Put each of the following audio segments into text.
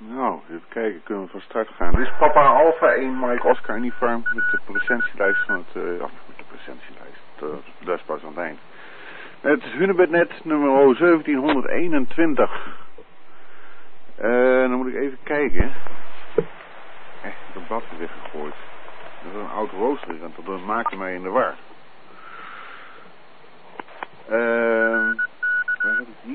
Nou, even kijken, kunnen we van start gaan. Dit is Papa Alpha 1 Mike Oscar Uniform met de presentielijst van het... met de presentielijst, dat is pas aan het eind. Het is Hunebednet nummer 1721. Dan moet ik even kijken. De blad is weggegooid. Dat is een oud rooster en dat maakte mij in de war. Waar heb ik die?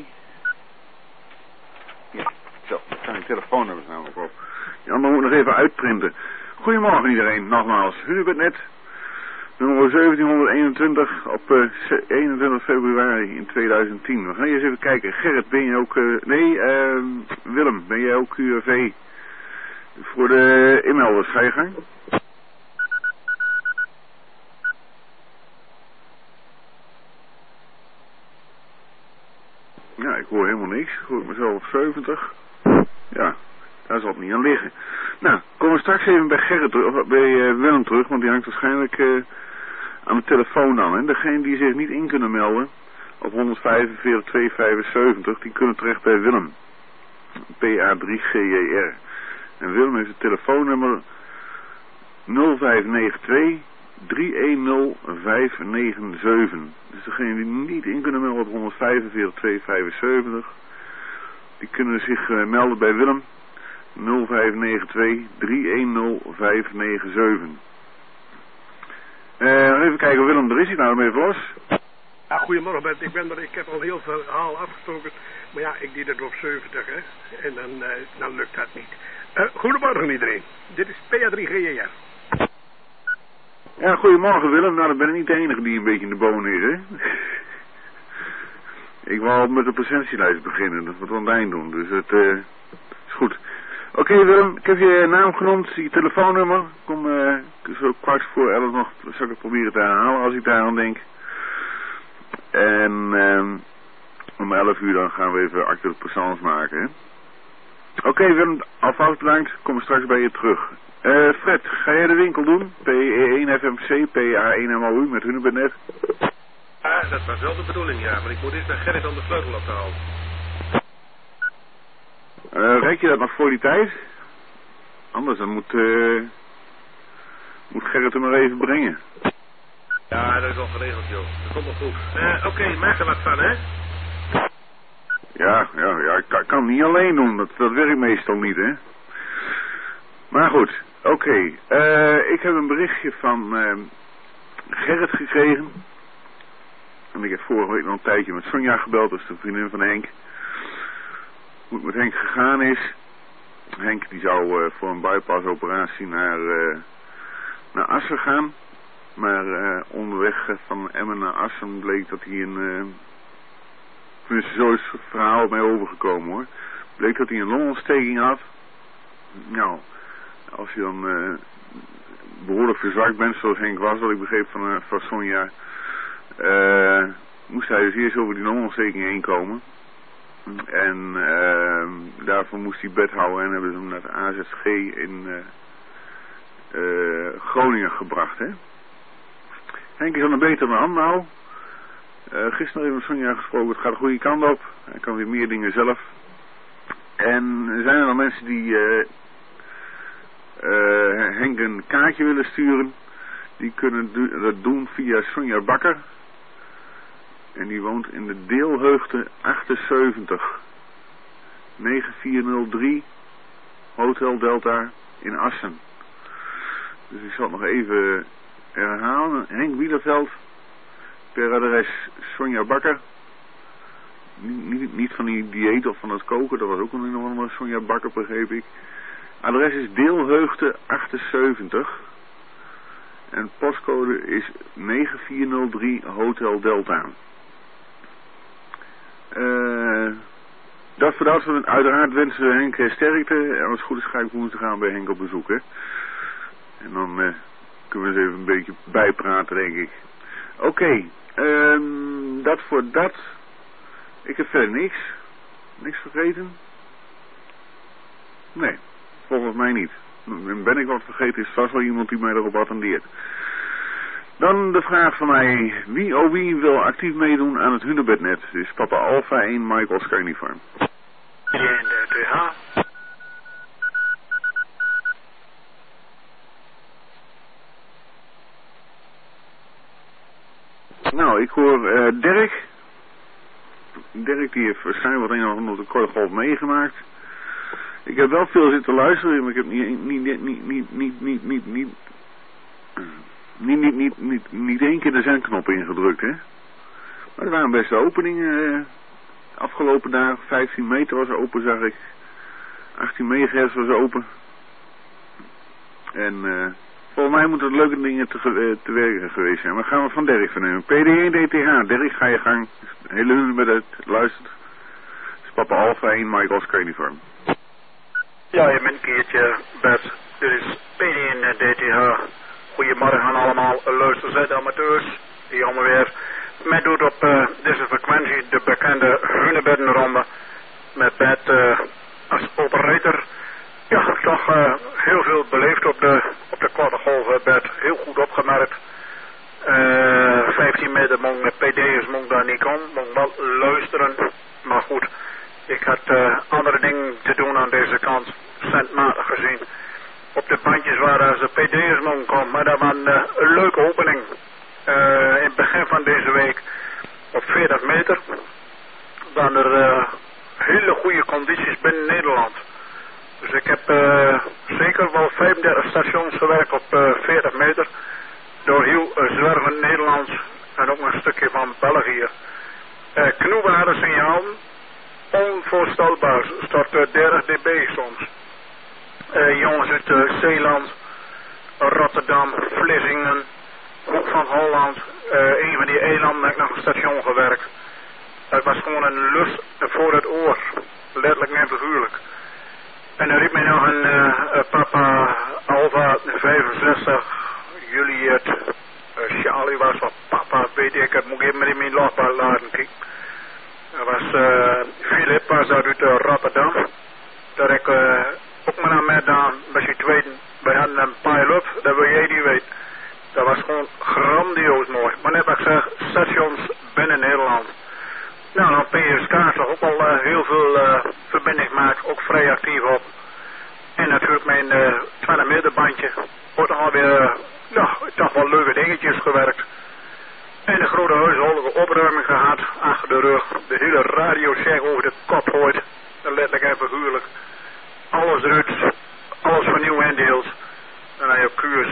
Ja, zo, daar staan die telefoonnummers namelijk op. Die andere moet ik nog even uitprinten. Goedemorgen iedereen, nogmaals. Hunebednet nummer 1721 op 21 februari in 2010. We gaan eens even kijken. Gerrit, ben je ook... Willem, ben jij ook QRV voor de inmelders? Ga je gang? Ja, ik hoor helemaal niks. Ik hoor mezelf op 70. Ja, daar zal het niet aan liggen. Nou, komen we straks even bij Gerrit terug, of bij Willem terug, want die hangt waarschijnlijk aan de telefoon dan. Hè. Degene die zich niet in kunnen melden op 145 275, die kunnen terecht bij Willem. PA3GJR. En Willem heeft het telefoonnummer 0592 310 597. Dus degene die niet in kunnen melden op 145 275, die kunnen zich melden bij Willem 0592 310 597. Even kijken, Willem, er is hij nou, dan ben je los. Ja, goedemorgen Bert, ik heb al heel veel verhaal afgestoken, maar ja, ik deed het op 70 hè, en dan lukt dat niet. Goedemorgen iedereen, dit is PA3GJR. Ja, goedemorgen Willem, nou dan ben ik niet de enige die een beetje in de bonen is, hè. Ik wou al met de presentielijst beginnen, dat we het aan het eind doen, dus het is goed. Oké Willem, ik heb je naam genoemd, je telefoonnummer. Kom zo 11:15 nog, zal ik het proberen te herhalen als ik daar aan denk. En om 11 uur dan gaan we even acte de présence maken. Hè? Oké Willem, alvast bedankt, kom er straks bij je terug. Fred, ga jij de winkel doen? PE1FMC, PA1MOU met Hunebednet? Ja, dat was wel de bedoeling, ja, maar ik moet eerst naar Gerrit om de sleutel op te halen. Rek je dat nog voor die tijd? Anders dan moet Gerrit hem maar even brengen. Ja, dat is al geregeld, joh. Dat komt wel goed. Oké, maak er wat van, hè? Ja, ik kan het niet alleen doen. Dat werkt meestal niet, hè. Maar goed, oké. Ik heb een berichtje van Gerrit gekregen. En ik heb vorige week nog een tijdje met Sonja gebeld, dat is de vriendin van Henk. Hoe het met Henk gegaan is. Henk die zou voor een bypassoperatie naar Assen gaan. Maar onderweg van Emmen naar Assen bleek dat hij tenminste zo is het verhaal mee overgekomen hoor. Bleek dat hij een longontsteking had. Nou, als je dan behoorlijk verzwakt bent zoals Henk was, wat ik begreep van Sonja, moest hij dus eerst over die longontsteking heen komen. En daarvoor moest hij bed houden en hebben ze hem naar de AZG in Groningen gebracht. Hè? Henk is aan een betere hand nou. Gisteren even met Sonja gesproken, het gaat de goede kant op. Hij kan weer meer dingen zelf. En zijn er dan mensen die Henk een kaartje willen sturen. Die kunnen dat doen via Sonja Bakker. En die woont in de Deelheugte 78. 9403 Hotel Delta in Assen. Dus ik zal het nog even herhalen. Henk Wielerveld. Per adres Sonja Bakker. Niet van die dieet of van het koken. Dat was ook nog een Sonja Bakker, begreep ik. Adres is Deelheugte 78. En postcode is 9403 Hotel Delta. Dat voor dat. Uiteraard wensen we Henk sterkte. En als het goed is ga ik woensdag gaan bij Henk op bezoek. Hè? En dan kunnen we eens even een beetje bijpraten, denk ik. Oké. Dat voor dat. Ik heb verder niks. Niks vergeten? Nee. Volgens mij niet. Ben ik wat vergeten, is vast wel iemand die mij erop attendeert. Dan de vraag van mij. Wie wil actief meedoen aan het Hunebednet? Dus Papa Alpha 1 Mike Oscar Uniform. En de 2H. Nou, ik hoor Dirk. Dirk die heeft waarschijnlijk wat een of andere korte golf meegemaakt. Ik heb wel veel zitten luisteren, maar ik heb niet één keer de zendknop ingedrukt, hè. Maar er waren beste openingen afgelopen dagen. 15 meter was open, zag ik. 18 megahertz was open. En volgens mij moeten het leuke dingen te werken geweest zijn. Maar gaan we van Dirk vernemen. PD1 DTH, Dirk, ga je gang. Hele met het luistert. Het is Papa Alpha 1, Mike Oscar uniform. Ja, je bent een keertje, Bert. Dit is PD1 DTH. Goedemorgen aan allemaal luisterzijde amateurs. Die allemaal weer meedoet op deze frequentie, de bekende Hunebeddenronde. Met Bert als operator. Ja, toch heel veel beleefd op de korte golven, Bert. Heel goed opgemerkt. 15 meter PD'ers mocht daar niet komen, mocht wel luisteren. Maar goed, ik had andere dingen te doen aan deze kant, centmatig gezien. Op de bandjes waar ze PD'ers mochten komen, maar dat was een leuke opening. In het begin van deze week op 40 meter. Dan er hele goede condities binnen Nederland. Dus ik heb zeker wel 35 stations gewerkt op 40 meter. Door heel zwervend Nederlands en ook een stukje van België. Knoebare signalen, onvoorstelbaar, tot 30 dB soms. Jongens uit Zeeland, Rotterdam, Vlissingen, Hoek van Holland, een van die eilanden heb ik nog een station gewerkt. Het was gewoon een lust voor het oor, letterlijk en figuurlijk. En dan riep mij nog een Papa Alpha 65, Juliet, Charlie was wat papa, weet ik, het moet even in mijn logbal laten kijken. Er was Philip, was uit Rotterdam. Daar heb ik ook maar aan meegedaan, bij je tweede, wij hadden een pile-up, dat wil jij niet weten. Dat was gewoon grandioos mooi. Maar net wat ik zeg, stations binnen Nederland. Nou, dan PSK toch ook al heel veel verbinding gemaakt, ook vrij actief op. En natuurlijk mijn 20 meter bandje wordt alweer, toch wel leuke dingetjes gewerkt. En een grote huishoudelijke opruiming gehad, achter de rug. De hele radiocheck over de kop gooit, letterlijk en figuurlijk. Alles eruit, alles van nieuw en deels. En dan je op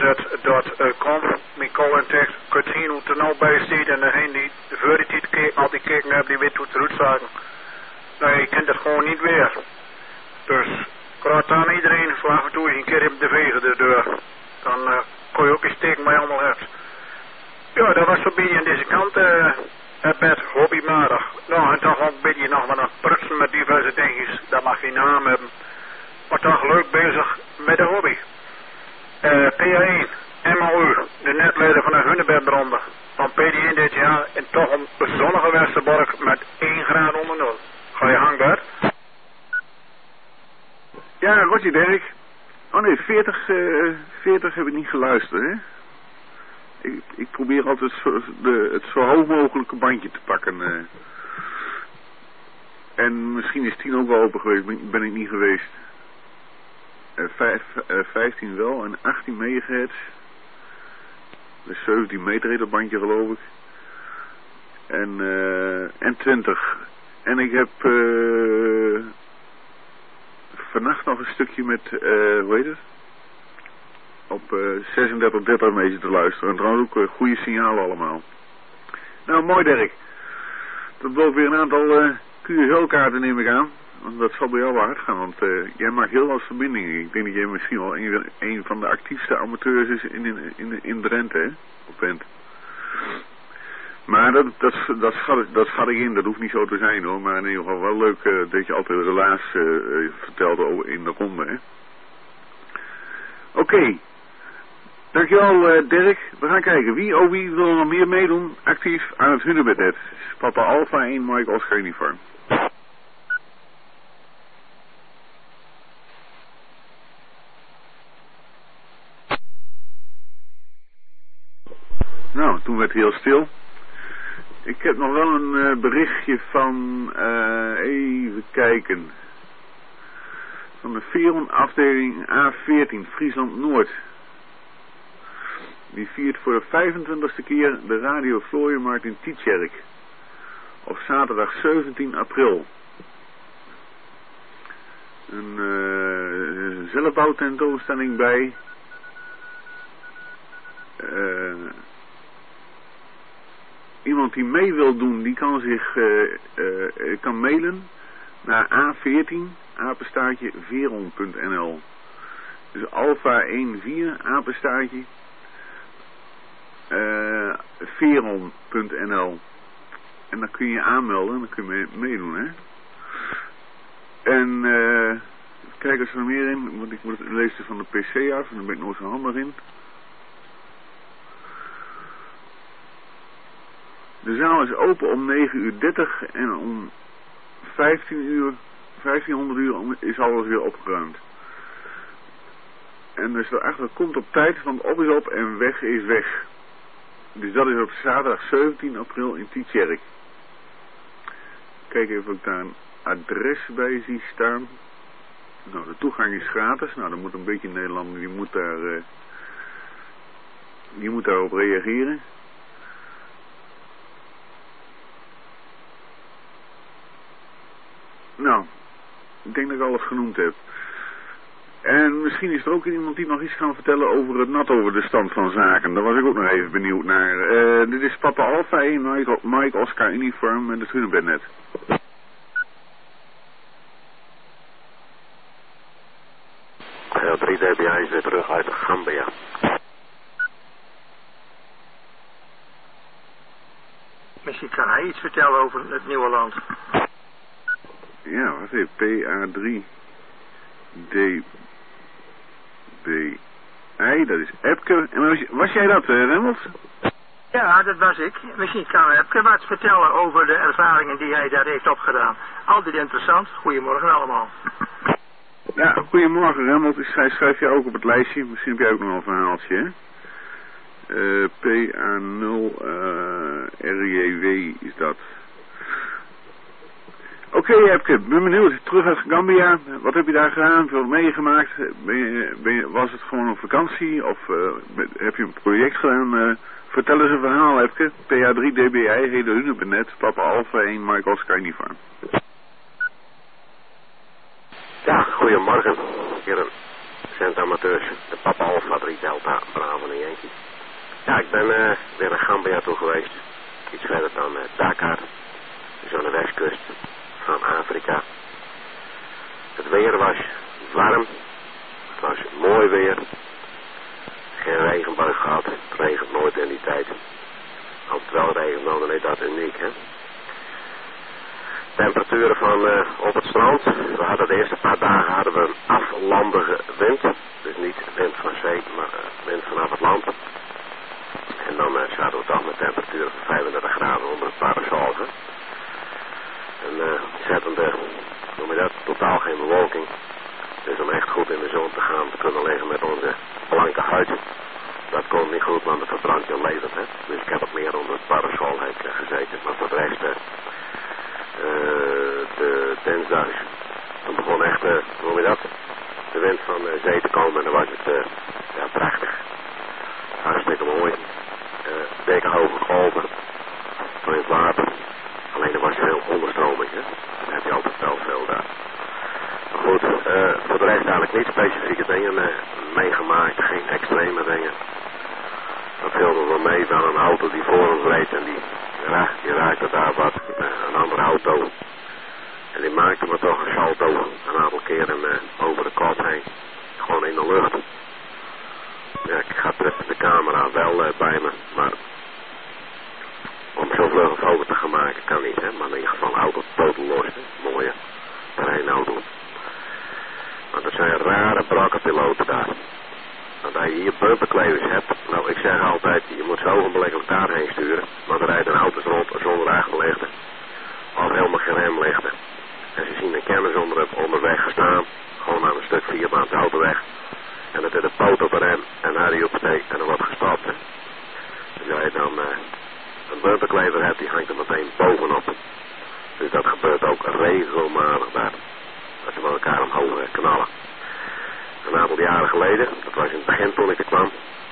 qz.com, mijn call en tekst, kunt zien hoe het er nou bij staat. En degene die voor die tijd keek, al die keken hebben, die weet hoe het eruit zagen. Nou, je kent het gewoon niet weer. Dus, ik raad aan iedereen, zo af en toe een keer op de vegen de deur. Dan kon je ook eens steken bij allemaal hebt. Ja, dat was zo'n beetje aan deze kant, Bert, hobbymatig. Nou, en toch ook een beetje nog wat een prutsen met diverse dingetjes, dat mag geen naam hebben. Maar toch leuk bezig met de hobby. PA1, MOU, de netleider van de Hunebeddenronde. Van PD1 dit jaar en toch een zonnige Westerbork met 1 graad onder 0. Ga je gang, Bert? Ja, Roger Dirk. Oh nee, 40 heb ik niet geluisterd, hè. Ik probeer altijd het zo hoog mogelijke bandje te pakken. En misschien is 10 ook wel open geweest, ben ik niet geweest. 15 wel en 18 megahertz. Dus 17 meter heet dat bandje, geloof ik. En 20. En ik heb vannacht nog een stukje met, hoe heet het? Op 36, 30 meter te luisteren. En trouwens ook goede signalen allemaal. Nou, mooi Dirk. Dat belooft weer een aantal QSL-kaarten, neem ik aan. Want dat zal bij jou wel hard gaan, want jij maakt heel wat verbindingen. Ik denk dat jij misschien wel een van de actiefste amateurs is in Drenthe, hè? Op Bent. Maar dat schat ik in, dat hoeft niet zo te zijn hoor. Maar in ieder geval wel leuk dat je altijd relaas vertelde in de ronde, hè. Oké. Dankjewel Dirk. We gaan kijken. Wie wil nog meer meedoen actief aan het Hunebeddet? Papa Alpha 1, Mike Oscar uniform. Nou, toen werd het heel stil. Ik heb nog wel een berichtje van, even kijken, van de Veron afdeling A14, Friesland Noord. Die viert voor de 25e keer de Radio Vlooienmarkt in Tietjerk. Op zaterdag 17 april. Een zelfbouwtentoonstelling bij. Iemand die mee wil doen, die kan zich kan mailen naar A14 apenstaartje veron.nl. Dus alpha 14 apenstaartje veron.nl. En dan kun je aanmelden en dan kun je meedoen, hè. En kijk eens er meer in, want ik moet het lezen van de PC af en daar ben ik nooit zo handig in. De zaal is open om 9:30 en om 1500 uur is alles weer opgeruimd. En dus daarachter komt op tijd, want op is op en weg is weg. Dus dat is op zaterdag 17 april in Tietjerk. Kijk even of ik daar een adres bij zie staan. Nou, de toegang is gratis. Nou, dan moet een beetje Nederland, die moet daarop reageren. Nou, ik denk dat ik alles genoemd heb. En misschien is er ook iemand die nog iets kan vertellen over het nat over de stand van zaken. Daar was ik ook nog even benieuwd naar. Dit is Papa Alpha 1, Mike Oscar Uniform en de Trunenbednet. Ja, 3 dBA is weer terug uit Gambia. Misschien kan hij iets vertellen over het nieuwe land. Ja, wat is PA3 dBI, dat is Epke. En was jij dat, Remmels? Ja, dat was ik. Misschien kan Epke wat vertellen over de ervaringen die hij daar heeft opgedaan. Altijd interessant. Goedemorgen allemaal. Ja, goedemorgen Remmels. Ik schrijf je ook op het lijstje. Misschien heb jij ook nog een verhaaltje, hè? PA0 RJW is dat. Oké, Epke, ben benieuwd. Terug uit Gambia. Wat heb je daar gedaan? Veel meegemaakt? Was het gewoon een vakantie? Of heb je een project gedaan? Vertel eens een verhaal, Epke. PA3 dBI, Heden Hunebednet, Papa Alpha 1, Mike Oscar Uniform. Ja, goedemorgen. Heren, centamateurs, de Papa Alpha 3 Delta, Bravo en Yankee. Ja, ik ben weer naar Gambia toe geweest. Iets verder dan Dakar. Dus aan de westkust van Afrika. Het weer was warm. Het was mooi weer. Geen regenbuig gehad. Het regent nooit in die tijd. Als het wel regent, dan is dat uniek, hè. Temperaturen van op het strand. We hadden de eerste paar dagen hadden we een aflandige wind. Dus niet wind van zee, maar wind vanaf het land. En dan zaten we toch met temperaturen van 35 graden onder het parasol. En zettende, noem je dat, totaal geen bewolking. Dus om echt goed in de zon te gaan, te kunnen liggen met onze blanke huid. Dat kon niet goed, want het verbrandt je levend, hè. Dus ik heb wat meer onder het parasol gezeten. Maar voor de rest, de dinsdag, toen begon echt, noem je dat, de wind van de zee te komen. En dan was het, ja, prachtig. Hartstikke mooi. Dikke hoge golven van het water. Alleen er was veel onderstroming, hè. Dan heb je altijd wel veel daar. Maar goed, voor de rest eigenlijk niet specifieke dingen meegemaakt, geen extreme dingen. Dat viel wel mee dan een auto die voor ons reed en die raakte daar wat, een andere auto. En die maakte me toch een salto een aantal keren over de kop heen. Gewoon in de lucht. Ja, ik had de camera wel bij me, maar om zo vlug een foto te gaan maken kan niet, hè. Maar in ieder geval een auto totaal los, hè. Mooie terreinauto. Want er zijn rare brakkenpiloten daar. Want als je hier bumperklevers hebt, nou ik zeg altijd, je moet zo ogenblikkelijk daarheen sturen. Want er rijden auto's rond zonder achterlichten. Of helemaal geen remlichten. En ze zien een kennis onderweg staan. Gewoon aan een stuk 4-baans autoweg. En dat is een poot op een rem en daar die opsteekt en er wordt gestopt. Hè. Dus als je dan een bumperklever hebt, die hangt er meteen bovenop. Dus dat gebeurt ook regelmatig daar. Dat ze met elkaar omhoog knallen. Een aantal jaren geleden, dat was in het begin toen ik er kwam,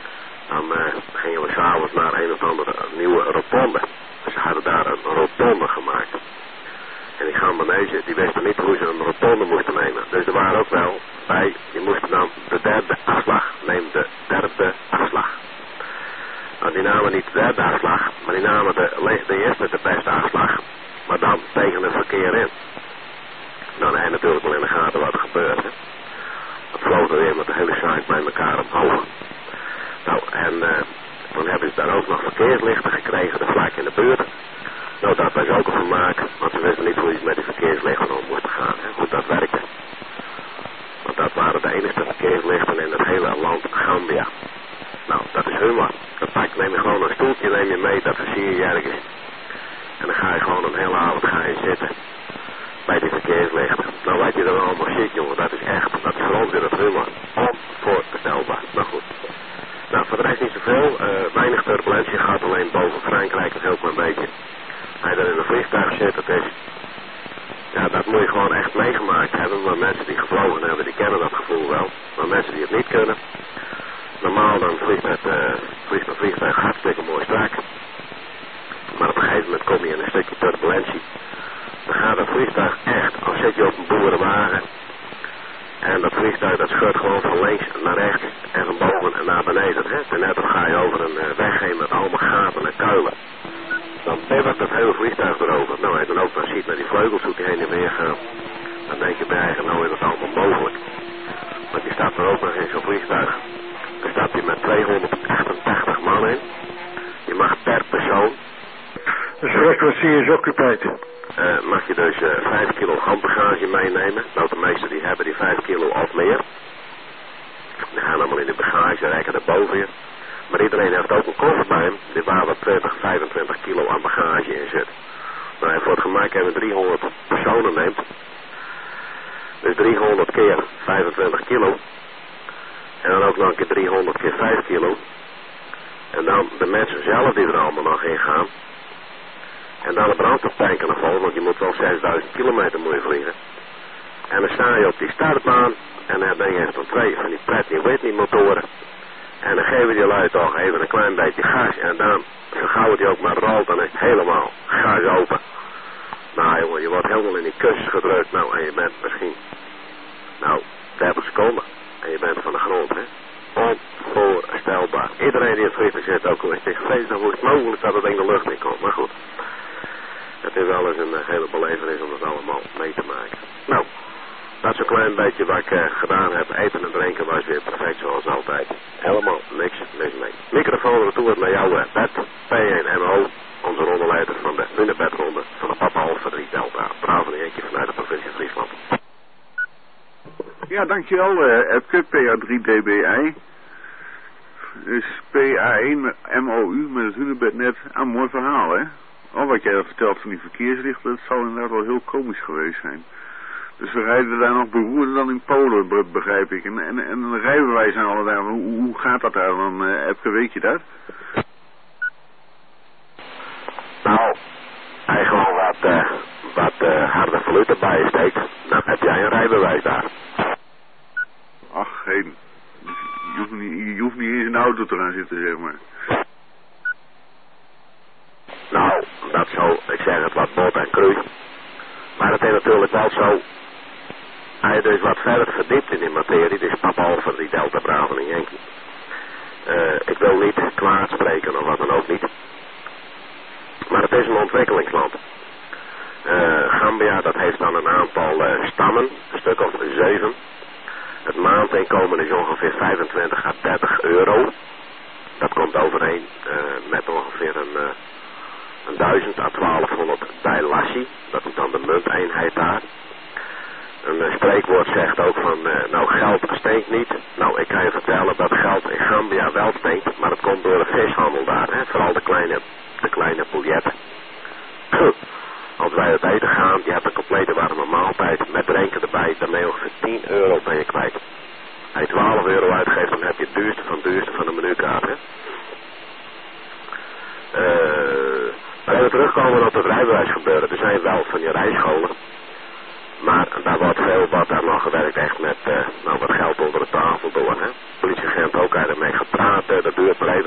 Dan gingen we s'avonds naar een of andere nieuwe rotonde. Ze hadden daar een rotonde gemaakt. En die Gambenezen, die wisten niet hoe ze een rotonde moesten nemen. Dus er waren ook wel bij, die moesten dan de derde afslag. Neem de derde afslag. Nou, die namen niet de derde afslag, maar die namen de eerste, de beste afslag. Maar dan tegen het verkeer in. Dan heb je natuurlijk wel in de gaten wat er gebeurt. Hè. Dat vloog er weer met de hele zaak bij elkaar omhoog. Nou, en toen hebben ze daar ook nog verkeerslichten gekregen, de vlak in de buurt. Nou, dat was ook een vermaak, want ze wisten niet hoe ze met die verkeerslichten om moesten gaan, hè, hoe dat werkte. Want dat waren de enige verkeerslichten in het hele land Gambia. Nou, dat is humor. Dan neem je gewoon een stoeltje, neem je mee, dat versier je ergens. En dan ga je gewoon een hele avond zitten bij die verkeerslichten. Nou, wat je er allemaal ziet, jongen, dat is echt, dat is gewoon weer het humor. Onvoorstelbaar. Nou goed. Nou, voor de rest niet zoveel. Weinig turbulentie gaat, alleen boven Frankrijk een heel klein beetje. Als je er in een vliegtuig zit, dat is... Ja, dat moet je gewoon echt meegemaakt hebben. Maar mensen die gevlogen hebben, die kennen dat gevoel wel. Maar mensen die het niet kunnen... Normaal dan vliegt het vliegtuig hartstikke mooi strak. Maar op een gegeven moment kom je in een stukje turbulentie. Dan gaat het vliegtuig echt, als zit je op een boerenwagen. En dat vliegtuig dat scheurt gewoon van links naar rechts en van boven en naar beneden. Hè? En net dan ga je over een weg heen met allemaal gaten en kuilen. Dan bibbert het hele vliegtuig erover. Nou, en dan ook dan ziet naar die vleugels hoe die heen en weer gaan. Dan denk je bij eigen, nou is dat allemaal mogelijk. Want je staat er ook nog in zo'n vliegtuig. Dan staat hij met 288 man in. Je mag per persoon. De frequency is occupied. Mag je dus 5 kilo handbagage meenemen. Nou, de meesten die hebben die 5 kilo of meer. Die gaan allemaal in de bagage, rijken er boven je. Maar iedereen heeft ook een koffer bij hem, die waar wat 20, 25 kilo aan bagage in zit. Nou, voor het gemak hebben we 300 personen neemt. Dus 300 keer 25 kilo. En dan ook nog een keer 300 keer 5 kilo. En dan de mensen zelf die er allemaal nog in gaan. En dan de brandstoftanken nog vol, want je moet wel 6000 kilometer moet je vliegen. En dan sta je op die startbaan. En dan ben je dan 2 van die Pratt & Whitney motoren. En dan geven die lui toch even een klein beetje gas. En dan, zo gauw die ook maar rolt, dan is het helemaal gas open. Nou jongen, je wordt helemaal in die kussens gedrukt. Nou, en je bent misschien, 30 seconden. En je bent van de grond, hè. Onvoorstelbaar. Iedereen die het vliegtuig zit, ook al is het gevreesd, dan wordt het mogelijk dat het ding de lucht in komt. Maar goed, het is wel eens een hele belevenis om dat allemaal mee te maken. Nou, dat is een klein beetje wat ik gedaan heb. Eten en drinken was weer perfect zoals altijd. Helemaal niks mis mee. Microfoon retour naar jouw Bert, P1MO, onze rondeleider van de Hunebedronde van de Papa Alpha 3 Delta. Braaf en eentje vanuit de provincie Friesland. Ja, dankjewel, Epke, PA3DBI. Dus PA1 met MOU met het Hunebednet. Een mooi verhaal, hè? Oh, wat jij vertelt van die verkeerslichten, dat zal inderdaad wel heel komisch geweest zijn. Dus we rijden daar nog beroerder dan in Polen, begrijp ik. En een rijbewijs en alle daar. Hoe gaat dat daar dan, Epke, weet je dat? Nou, als je gewoon wat harde valuta bij je steekt, dan heb jij een rijbewijs daar. Ach, geen. Je hoeft niet eens in de auto te gaan zitten, zeg maar. Nou, dat zo, ik zeg het wat bot en cru. Maar het is natuurlijk wel zo. Als je dus wat verder verdiept in die materie, dus Papa Alpha die Delta Bravo en Yankee. Ik wil niet kwaad spreken of wat dan ook niet. Maar het is een ontwikkelingsland. Gambia, dat heeft dan een aantal stammen, een stuk of 7. Het maandinkomen is ongeveer 25 à 30 euro. Dat komt overeen met ongeveer een 1000 à 1200 Dailassi. Dat is dan de munteenheid daar. Een spreekwoord zegt ook van, nou geld stinkt niet. Nou, ik kan je vertellen dat geld in Gambia wel stinkt, maar het komt door de vishandel daar, hè? Vooral de kleine biljetten. Als wij het eten gaan, je hebt een complete warme maaltijd met drinken erbij, dan ben je ongeveer 10 euro ben je kwijt. Als je 12 euro uitgeeft, dan heb je het duurste van de menukaart, hè. Even terugkomen op het rijbewijs gebeuren. Er zijn wel van die rijscholen. Maar daar wordt veel wat daar nog gewerkt echt met wat geld onder de tafel door. Hè. Politieagent ook ermee gepraat. Dat duurt maar even.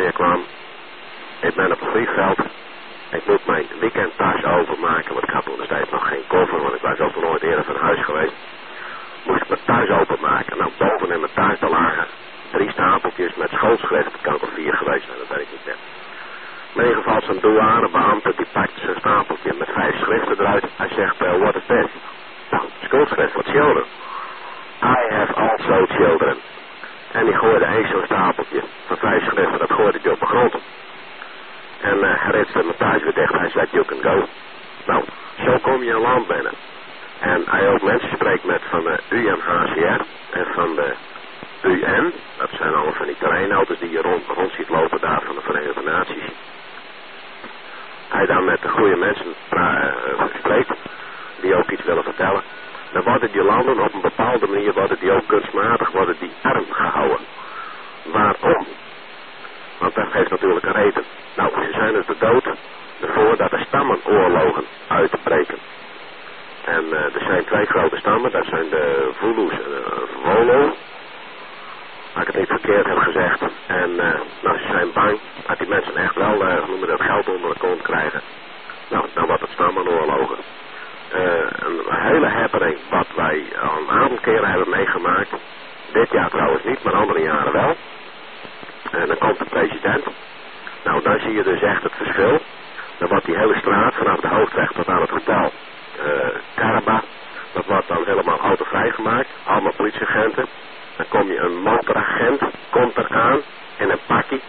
kwam. Ik ben op het vliegveld. Ik moet mijn weekendtas openmaken, want ik had toen destijds nog geen koffer, want ik was ook nooit eerder van huis geweest. Moest ik mijn tas openmaken. Nou, boven in mijn tas daar lagen 3 stapeltjes met schoolschrift. Het kan ook al 4 geweest zijn, dat weet ik niet meer. Maar in ieder geval zo'n douanebeambte, die pakt zijn stapeltje met 5 schriften eruit. Hij zegt, what is this? Nou, schoolschrift voor children. I have also children. En die gooide één zo'n stapeltje van 5 schriften, dat gooide hij op de grond. En hij ritste mijn thuis weer dicht, hij zei, you can go. Nou, zo kom je een land binnen. En hij ook mensen spreekt met van de UNHCR en van de UN. Dat zijn allemaal van die terreinauto's die je rond ziet lopen daar van de Verenigde Naties. Hij dan met de goede mensen spreekt, die ook iets willen vertellen. Dan worden die landen op een bepaalde manier, worden die ook kunstmatig, worden die arm gehouden. Waarom? Want dat heeft natuurlijk een reden. Nou, ze zijn dus de dood ervoor dat er stammenoorlogen uitbreken. En er zijn 2 grote stammen, dat zijn de Zulus en de Wolo. Als ik het niet verkeerd heb gezegd. En nou, ze zijn bang dat die mensen echt wel dat geld onder de kont krijgen. Nou, dan wordt het stammenoorlogen. Een hele happening wat wij al een aantal keren hebben meegemaakt. Dit jaar trouwens niet, maar andere jaren wel. En dan komt de president. Nou, dan zie je dus echt het verschil. Dan wordt die hele straat vanaf de hoofdweg tot aan het hotel Karaba. Dat wordt dan helemaal autovrij gemaakt. Allemaal politieagenten. Dan kom je een motoragent, komt eraan in een pakkie.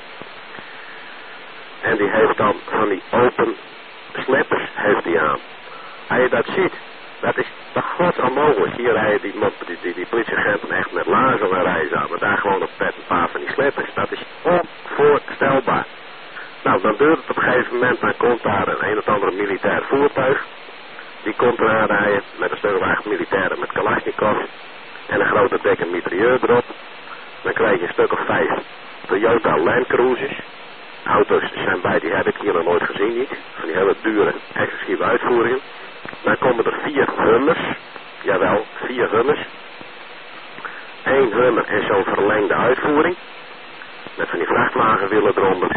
En die heeft dan van die open slippers heeft die aan. Als je dat ziet, dat is toch god onmogelijk. Hier rijden die politieagenten echt met laarzen en reizen aan. Maar daar gewoon een paar van die slippers. Dat is onvoorstelbaar. Nou, dan duurt het op een gegeven moment, dan komt daar een of andere militair voertuig. Die komt eraan rijden met een stuk of 8 militairen met Kalashnikov. En een grote dikke mitrailleur erop. Dan krijg je een stuk of 5 Toyota Land Cruisers. Auto's zijn bij, die heb ik hier nog nooit gezien niet. Van die hele dure, exclusieve uitvoeringen. Dan komen er 4 Hummers. Jawel, 4 Hummers. 1 Hummer en zo'n verlengde uitvoering. Met van die vrachtwagenwielen eronder.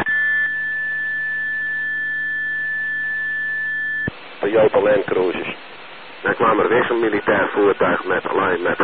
Toyota Land Cruisers. Dan kwam er weer zo'n militair voertuig met alleen met.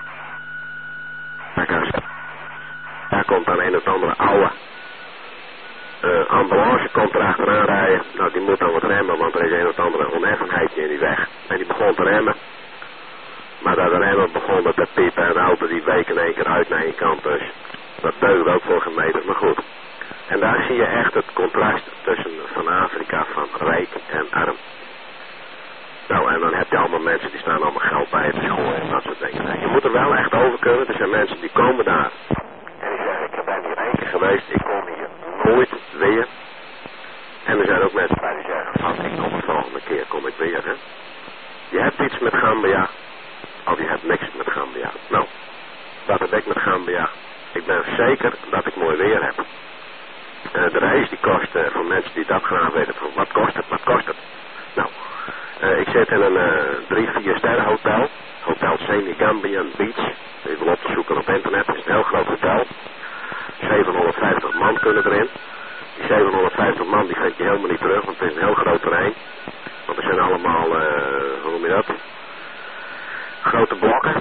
Daar komt dan een of andere oude ambulance komt er achteraan rijden. Nou, die moet dan wat remmen, want er is een of andere oneffenheidje in die weg. En die begon te remmen. Maar dat de remmen begon te piepen en de auto die week in één keer uit naar één kant. Dus dat deugde ook voor gemeten, maar goed. En daar zie je echt het contrast tussen van Afrika van rijk en arm. Nou, en dan heb je allemaal mensen die staan allemaal geld bij te gooien en dat soort dingen. Je moet er wel echt over kunnen. Er zijn mensen die komen daar. En die zeggen, ik ben hier 1 keer geweest, ik kom hier nooit weer. En er zijn ook mensen bij die zeggen, van ik kom de volgende keer, kom ik weer. Hè? Je hebt iets met Gambia, of je hebt niks met Gambia. Nou, dat heb ik met Gambia. Ik ben zeker dat ik mooi weer heb. De reis die kost, voor mensen die dat graag weten, van wat kost het? Nou, ik zit in een 3-4 sterren hotel. Hotel Senegambian Beach. Even op te zoeken op internet. Het is een heel groot hotel. 750 man kunnen erin. Die 750 man die vind je helemaal niet terug. Want het is een heel groot terrein. Want er zijn allemaal, hoe noem je dat? Grote blokken.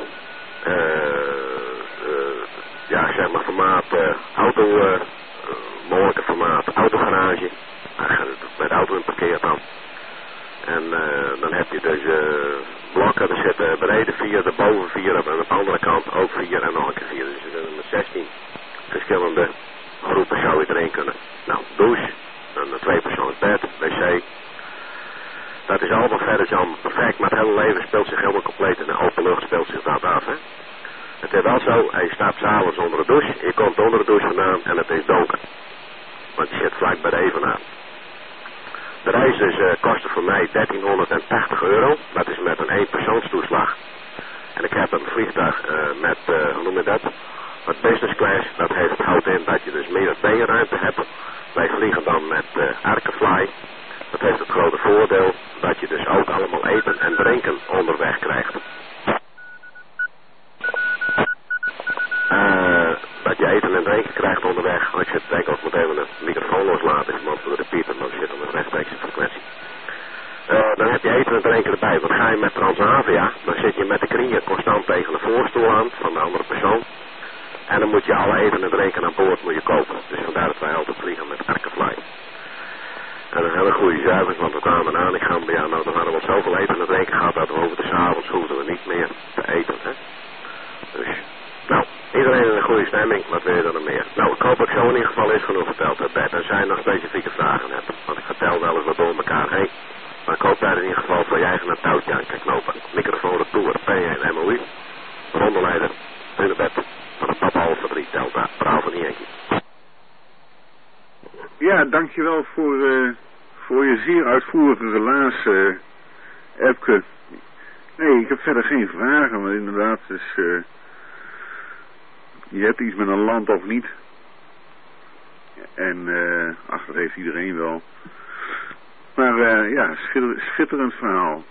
Ja, zeg maar formaat behoorlijke formaat autogarage. Bij de auto in parkeert dan. En dan heb je dus blokken, er zitten beneden 4, erboven 4 en aan de andere kant ook 4 en nog een keer 4. Dus er zijn 16 verschillende groepen zou je erin kunnen. Nou, douche, een 2-persoonsbed, wc. Dat is allemaal verder, is allemaal perfect, maar het hele leven speelt zich helemaal compleet in de open lucht, speelt zich dat af. Hè? Het is wel zo, je staat s'avonds onder de douche, je komt onder de douche vandaan en het is donker. Want je zit vlak bij de evenaar. De reis dus kostte voor mij €1380. Dat is met een 1-persoonstoeslag. En ik heb een vliegtuig met, hoe noem je dat? Met business class. Dat houdt in dat je dus meer beenruimte hebt. Wij vliegen dan met Arkefly. Dat heeft het grote voordeel dat je dus ook allemaal eten en drinken onderweg krijgt. Dat je eten en drinken krijgt onderweg. Ik zit denk ik ook meteen Transavia, dan zit je met de knieën constant tegen de voorstoel aan van de andere persoon. En dan moet je alle eten en drinken aan boord moet je kopen. Dus vandaar dat wij altijd vliegen met Erkenfly. En dat is een hele goede service, want we kwamen aan in Gambia. Nou, dan hadden we zoveel eten en drinken gehad dat we over de 's avonds hoefden we niet meer te eten. Hè? Dus, nou, iedereen in een goede stemming. Wat wil je er nog meer? Nou, ik hoop dat ik zo in ieder geval eens genoeg verteld heb, Bert. En zij nog specifieke vragen hebt. Want ik vertel wel eens wat door elkaar heen. Maar ik hoop daar in ieder geval voor je eigen een touwtje aan kan knopen. Microfoon retour, P1 MOI. Rondeleider, Hunebed. Van de Papa Alpha 3 Delta. Bravo niet, Henkie. Ja, dankjewel voor je zeer uitvoerige relaas, Epke. Nee, ik heb verder geen vragen, maar inderdaad, dus, je hebt iets met een land of niet. En, ach, dat heeft iedereen wel. Maar, ja, schitterend verhaal.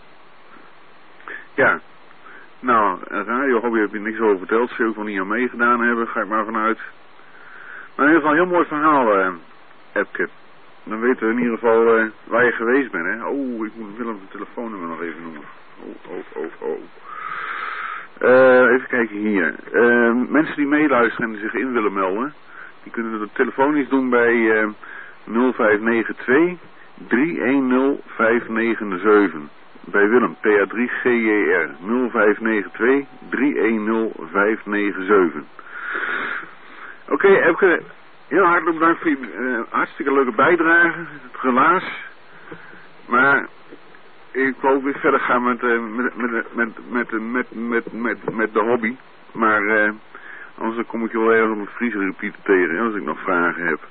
Ja, nou, een radiohobby heb je niks over verteld, zul je ook wel niet aan meegedaan hebben, ga ik maar vanuit. Maar in ieder geval een heel mooi verhaal, Epke. Dan weten we in ieder geval waar je geweest bent, hè. Oh, ik moet Willem zijn telefoonnummer nog even noemen. Even kijken hier. Mensen die meeluisteren en zich in willen melden, die kunnen het telefonisch doen bij 0592 310 597. Bij Willem, PA3GJR, 0592 310 597. Oké, Epke, heel hartelijk bedankt voor je hartstikke leuke bijdrage, het relaas. Maar ik wil ook weer verder gaan met de hobby. Maar anders kom ik je wel ergens op het Friese repeat tegen, als ik nog vragen heb.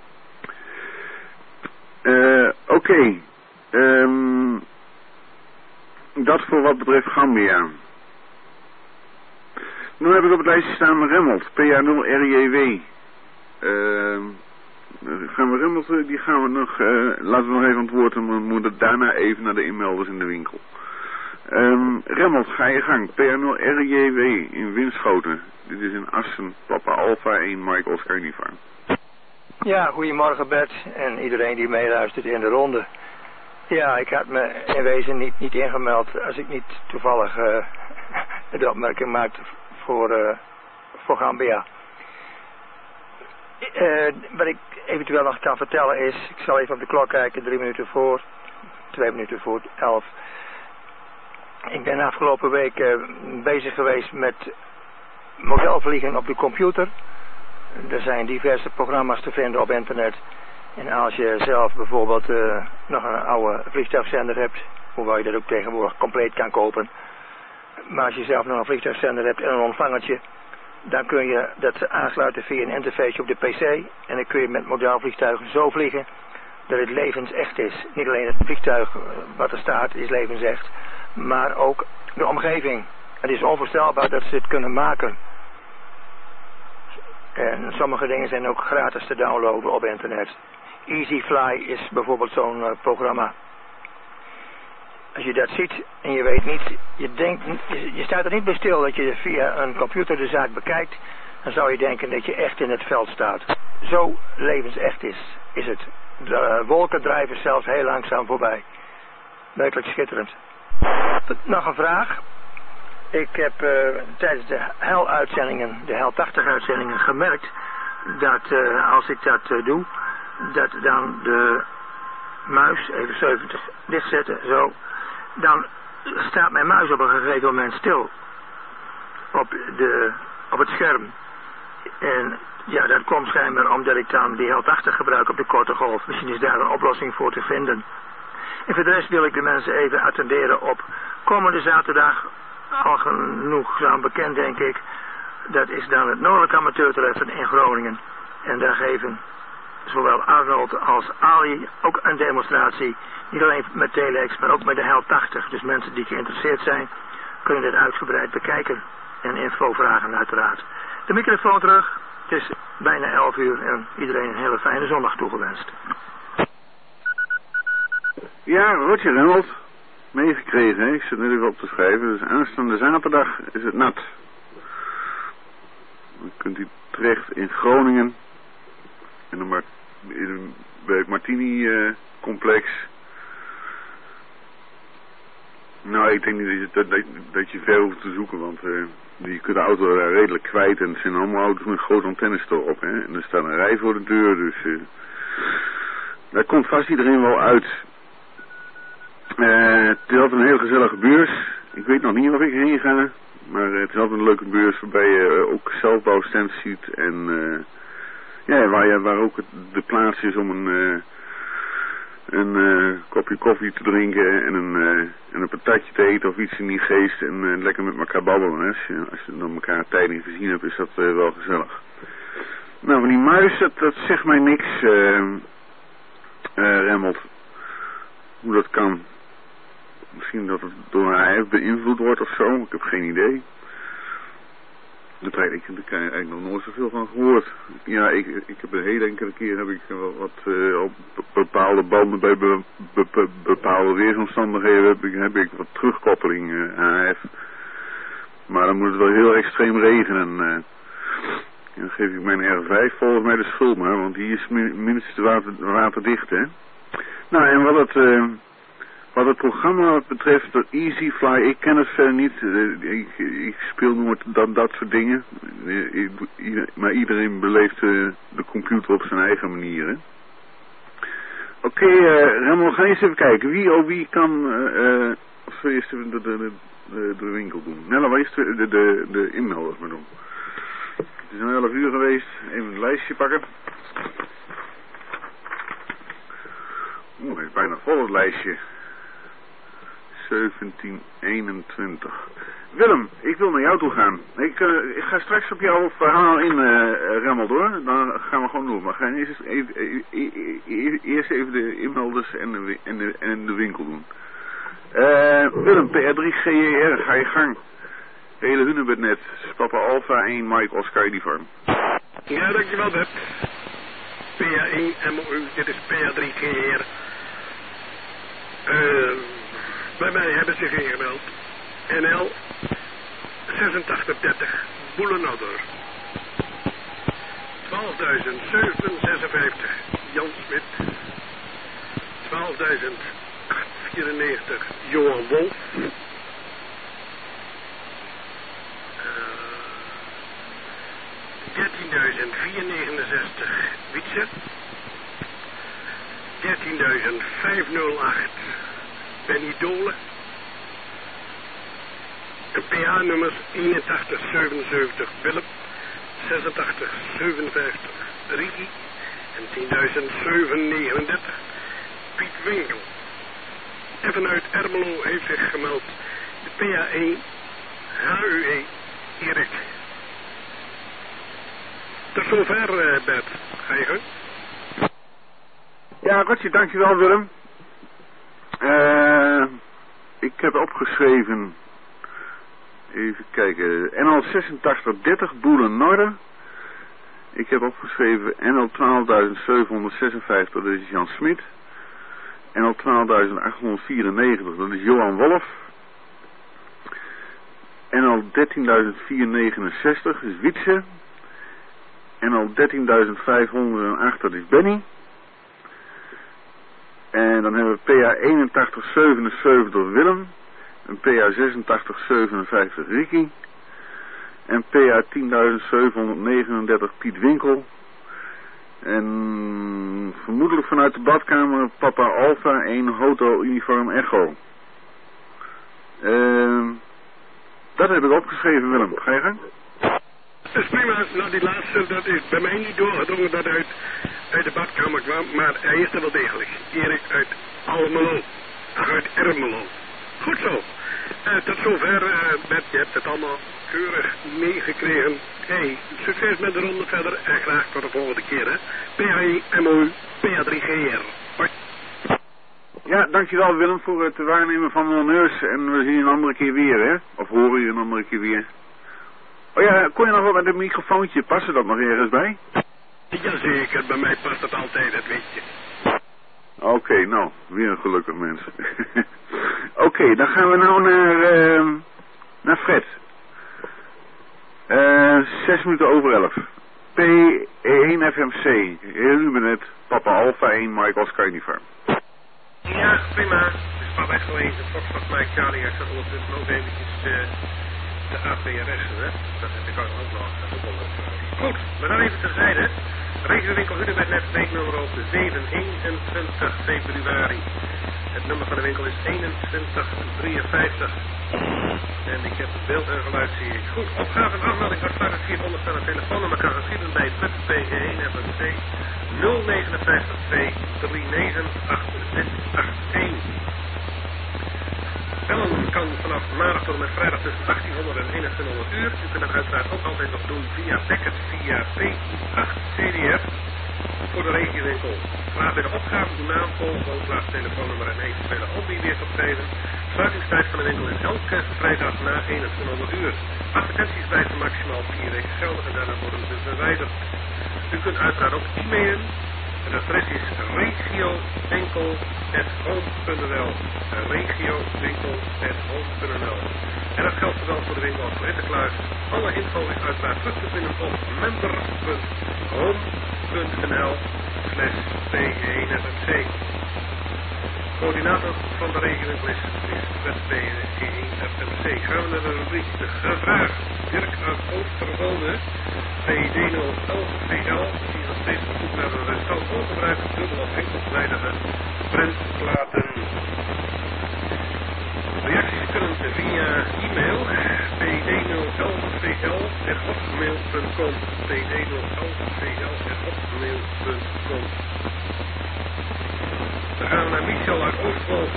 Oké. Dat voor wat betreft Gambia. Nu heb ik op het lijstje staan Remmelt, PA0RJW. Gaan we Remmelt, die gaan we nog, laten we nog even antwoorden, maar we moeten daarna even naar de inmelders in de winkel. Remmelt, ga je gang, PA0RJW in Winschoten. Dit is in Assen, Papa Alpha 1, Mike Oscar Uniform. Ja, goedemorgen Bert en iedereen die meeluistert in de ronde. Ja, ik had me in wezen niet ingemeld als ik niet toevallig de opmerking maakte voor Gambia. Wat ik eventueel nog kan vertellen is, ik zal even op de klok kijken, 2 minuten voor 11. Ik ben afgelopen week bezig geweest met modelvliegen op de computer. Er zijn diverse programma's te vinden op internet. En als je zelf bijvoorbeeld nog een oude vliegtuigzender hebt, hoewel je dat ook tegenwoordig compleet kan kopen. Maar als je zelf nog een vliegtuigzender hebt en een ontvangertje, dan kun je dat aansluiten via een interface op de PC. En dan kun je met modelvliegtuigen zo vliegen dat het levensecht is. Niet alleen het vliegtuig wat er staat is levensecht, maar ook de omgeving. Het is onvoorstelbaar dat ze het kunnen maken. En sommige dingen zijn ook gratis te downloaden op internet. EasyFly is bijvoorbeeld zo'n programma. Als je dat ziet en je weet niet, je staat er niet bij stil dat je via een computer de zaak bekijkt, dan zou je denken dat je echt in het veld staat. Zo levensecht is het. De wolken drijven zelfs heel langzaam voorbij. Werkelijk schitterend. Nog een vraag. Ik heb tijdens de HEL-uitzendingen, de HEL-80-uitzendingen gemerkt dat als ik dat doe, dat dan de muis, even 70 dichtzetten, zo, dan staat mijn muis op een gegeven moment stil op het scherm. En ja, dat komt schijnbaar omdat ik dan die HEL-80 gebruik op de korte golf. Misschien is daar een oplossing voor te vinden. En voor de rest wil ik de mensen even attenderen op komende zaterdag, al genoegzaam bekend denk ik. Dat is dan het Noordelijk Amateurtreffen in Groningen. En daar geven zowel Arnold als Ali ook een demonstratie. Niet alleen met Telex, maar ook met de HEL-80. Dus mensen die geïnteresseerd zijn, kunnen dit uitgebreid bekijken. En info vragen uiteraard. De microfoon terug. Het is bijna 11 uur en iedereen een hele fijne zondag toegewenst. Ja, Roger Reynolds. Meegekregen, hè? Ik zit net even op te schrijven. Dus aanstaande zaterdag is het nat. Dan kunt u terecht in Groningen. En dan bij het Martini complex. Nou, ik denk niet dat je ver hoeft te zoeken, want je kunt de auto redelijk kwijt en het zijn allemaal auto's met grote antennes erop, hè. En er staat een rij voor de deur, dus daar komt vast iedereen wel uit. Het is altijd een heel gezellige beurs. Ik weet nog niet of ik heen ga, maar het is altijd een leuke beurs waarbij je ook zelfbouwstands ziet en ja, waar ook de plaats is om een kopje koffie te drinken en een patatje te eten of iets in die geest en lekker met elkaar babbelen. Als je dan elkaar tijd niet gezien hebt, is dat wel gezellig. Nou, van die muis, dat zegt mij niks, Remmelt. Hoe dat kan. Misschien dat het door haar beïnvloed wordt of zo, ik heb geen idee. Ik heb eigenlijk nog nooit zoveel van gehoord. Ja, ik heb een hele enkele keer heb ik wat op bepaalde banden bij bepaalde weersomstandigheden heb ik wat terugkoppeling AF. Maar dan moet het wel heel extreem regenen. Dan geef ik mijn R5 volgens mij de schuld maar, want die is minstens waterdicht, hè. Nou, en wat het programma betreft, dat EasyFly, ik ken het verder niet. Ik speel nooit dat soort dingen. Maar iedereen beleeft de computer op zijn eigen manier, hè. Oké, Remmel, ga eens even kijken. Wie kan eerst even de winkel doen? Nella, wat is de inmelders maar doen? Het is een 11 uur geweest. Even een lijstje pakken. Het is bijna vol het lijstje. 1721. Willem, ik wil naar jou toe gaan. Ik ga straks op jouw verhaal in, Remmel, door. Dan gaan we gewoon doen. Maar gaan eerst even de inmelders en de winkel doen. Willem, PR3GER, ga je gang. Hele Hunebed net. Papa Alpha 1, Mike Oscar Uniform. Ja, dankjewel, Beb. PA1 MOU, dit is PR3GER. Bij mij hebben zich ingemeld. NL 8630 Boelenodder 12.756 Jan Smit 12.894 Johan Wolf 13.469 Wietse 13.508 Benny Dolen. En PA-nummers 8177 Willem, 8657 Ricky en 10.739 Piet Winkel. En vanuit Ermelo heeft zich gemeld de PA1 HUE Erik. Tot zover, Bert. Ga je gang? Ja, Rotje, dankjewel Willem. Ik heb opgeschreven, even kijken, NL 8630 Boelennorde. Ik heb opgeschreven NL 12.756, dat is Jan Smit. NL 12.894, dat is Johan Wolf. NL 13.469 is Wietse. NL 13.508, dat is Benny. En dan hebben we PA 8177 Willem. En PA 8657 Ricky. En PA 10.739 Piet Winkel. En vermoedelijk vanuit de badkamer Papa Alpha 1 Hotel Uniform Echo. Dat heb ik opgeschreven, Willem. Ga je gang? Dat is prima. Nou, die laatste, dat is bij mij niet doorgedrongen dat uit de badkamer kwam, maar hij is er wel degelijk. Erik uit Almelo. Uit Ermelo. Goed zo. Tot zover, Bert, je hebt het allemaal keurig meegekregen. Hey, succes met de ronde verder en graag tot de volgende keer, hè. PA1 MOU, PA3GR. Hoi. Ja, dankjewel Willem voor het waarnemen van de honneurs. En we zien je een andere keer weer, hè. Of horen je een andere keer weer. Oh ja, kon je nog wel met een microfoontje, passen dat nog ergens bij? Jazeker, bij mij past het altijd, dat weet je. Oké, nou, weer een gelukkig mens. Oké, dan gaan we nou naar Fred. 6 minuten over 11. P1 FMC. Heel u bent het. Papa Alpha 1, Mike Oscar Uniform. Ja, prima. papa weg geweest. De Foxtrot Mike Charlie heeft dan ondertussen ook eventjes de APRS, hè. Dat heb ik ook nog. Dat is ook wel leuk. Goed, maar dan even terzijde. Regiowinkel Hunebed net weeknummer op 7/21 februari. Het nummer van de winkel is 2153. En ik heb het beeld en geluid zie ik. Goed, opgave en afmelding van sluit het 400 aan het telefoonnummer kan geschieden bij het PG1 FNC 059 239 8681. Bellen kan vanaf maandag tot en met vrijdag tussen 1800 en 2100 uur. U kunt dat uiteraard ook altijd nog doen via Packet, via P8CDF voor de regiowinkel. Vraag bij de opgave, uw naam, woonplaats, telefoonnummer en eventuele hobby weer opgeven. Sluitingstijd van de winkel is elke vrijdag na 2100 uur. Advertenties blijven maximaal 4 weken geldig en daarna worden ze verwijderd. U kunt uiteraard ook e-mailen. Het adres is regiowinkel@home.nl. regiowinkel@home.nl. En dat geldt zowel voor de winkel als voor Interkluis. Alle info is uiteraard terug te vinden op member.home.nl/P1FMC. Coördinator van de regiowinkel is P1FMC. Gaan we naar de rubriek de vraag. Dirk uit Oosterwolde, PD011VL, die is nog steeds op zoek naar een stand ongebruikte dubbel of enkelzijdige prentplaten. Reacties kunnen via e-mail pd011vl@hotmail.com pd011vl@hotmail.com. Dan gaan we naar Michel uit Oostwold,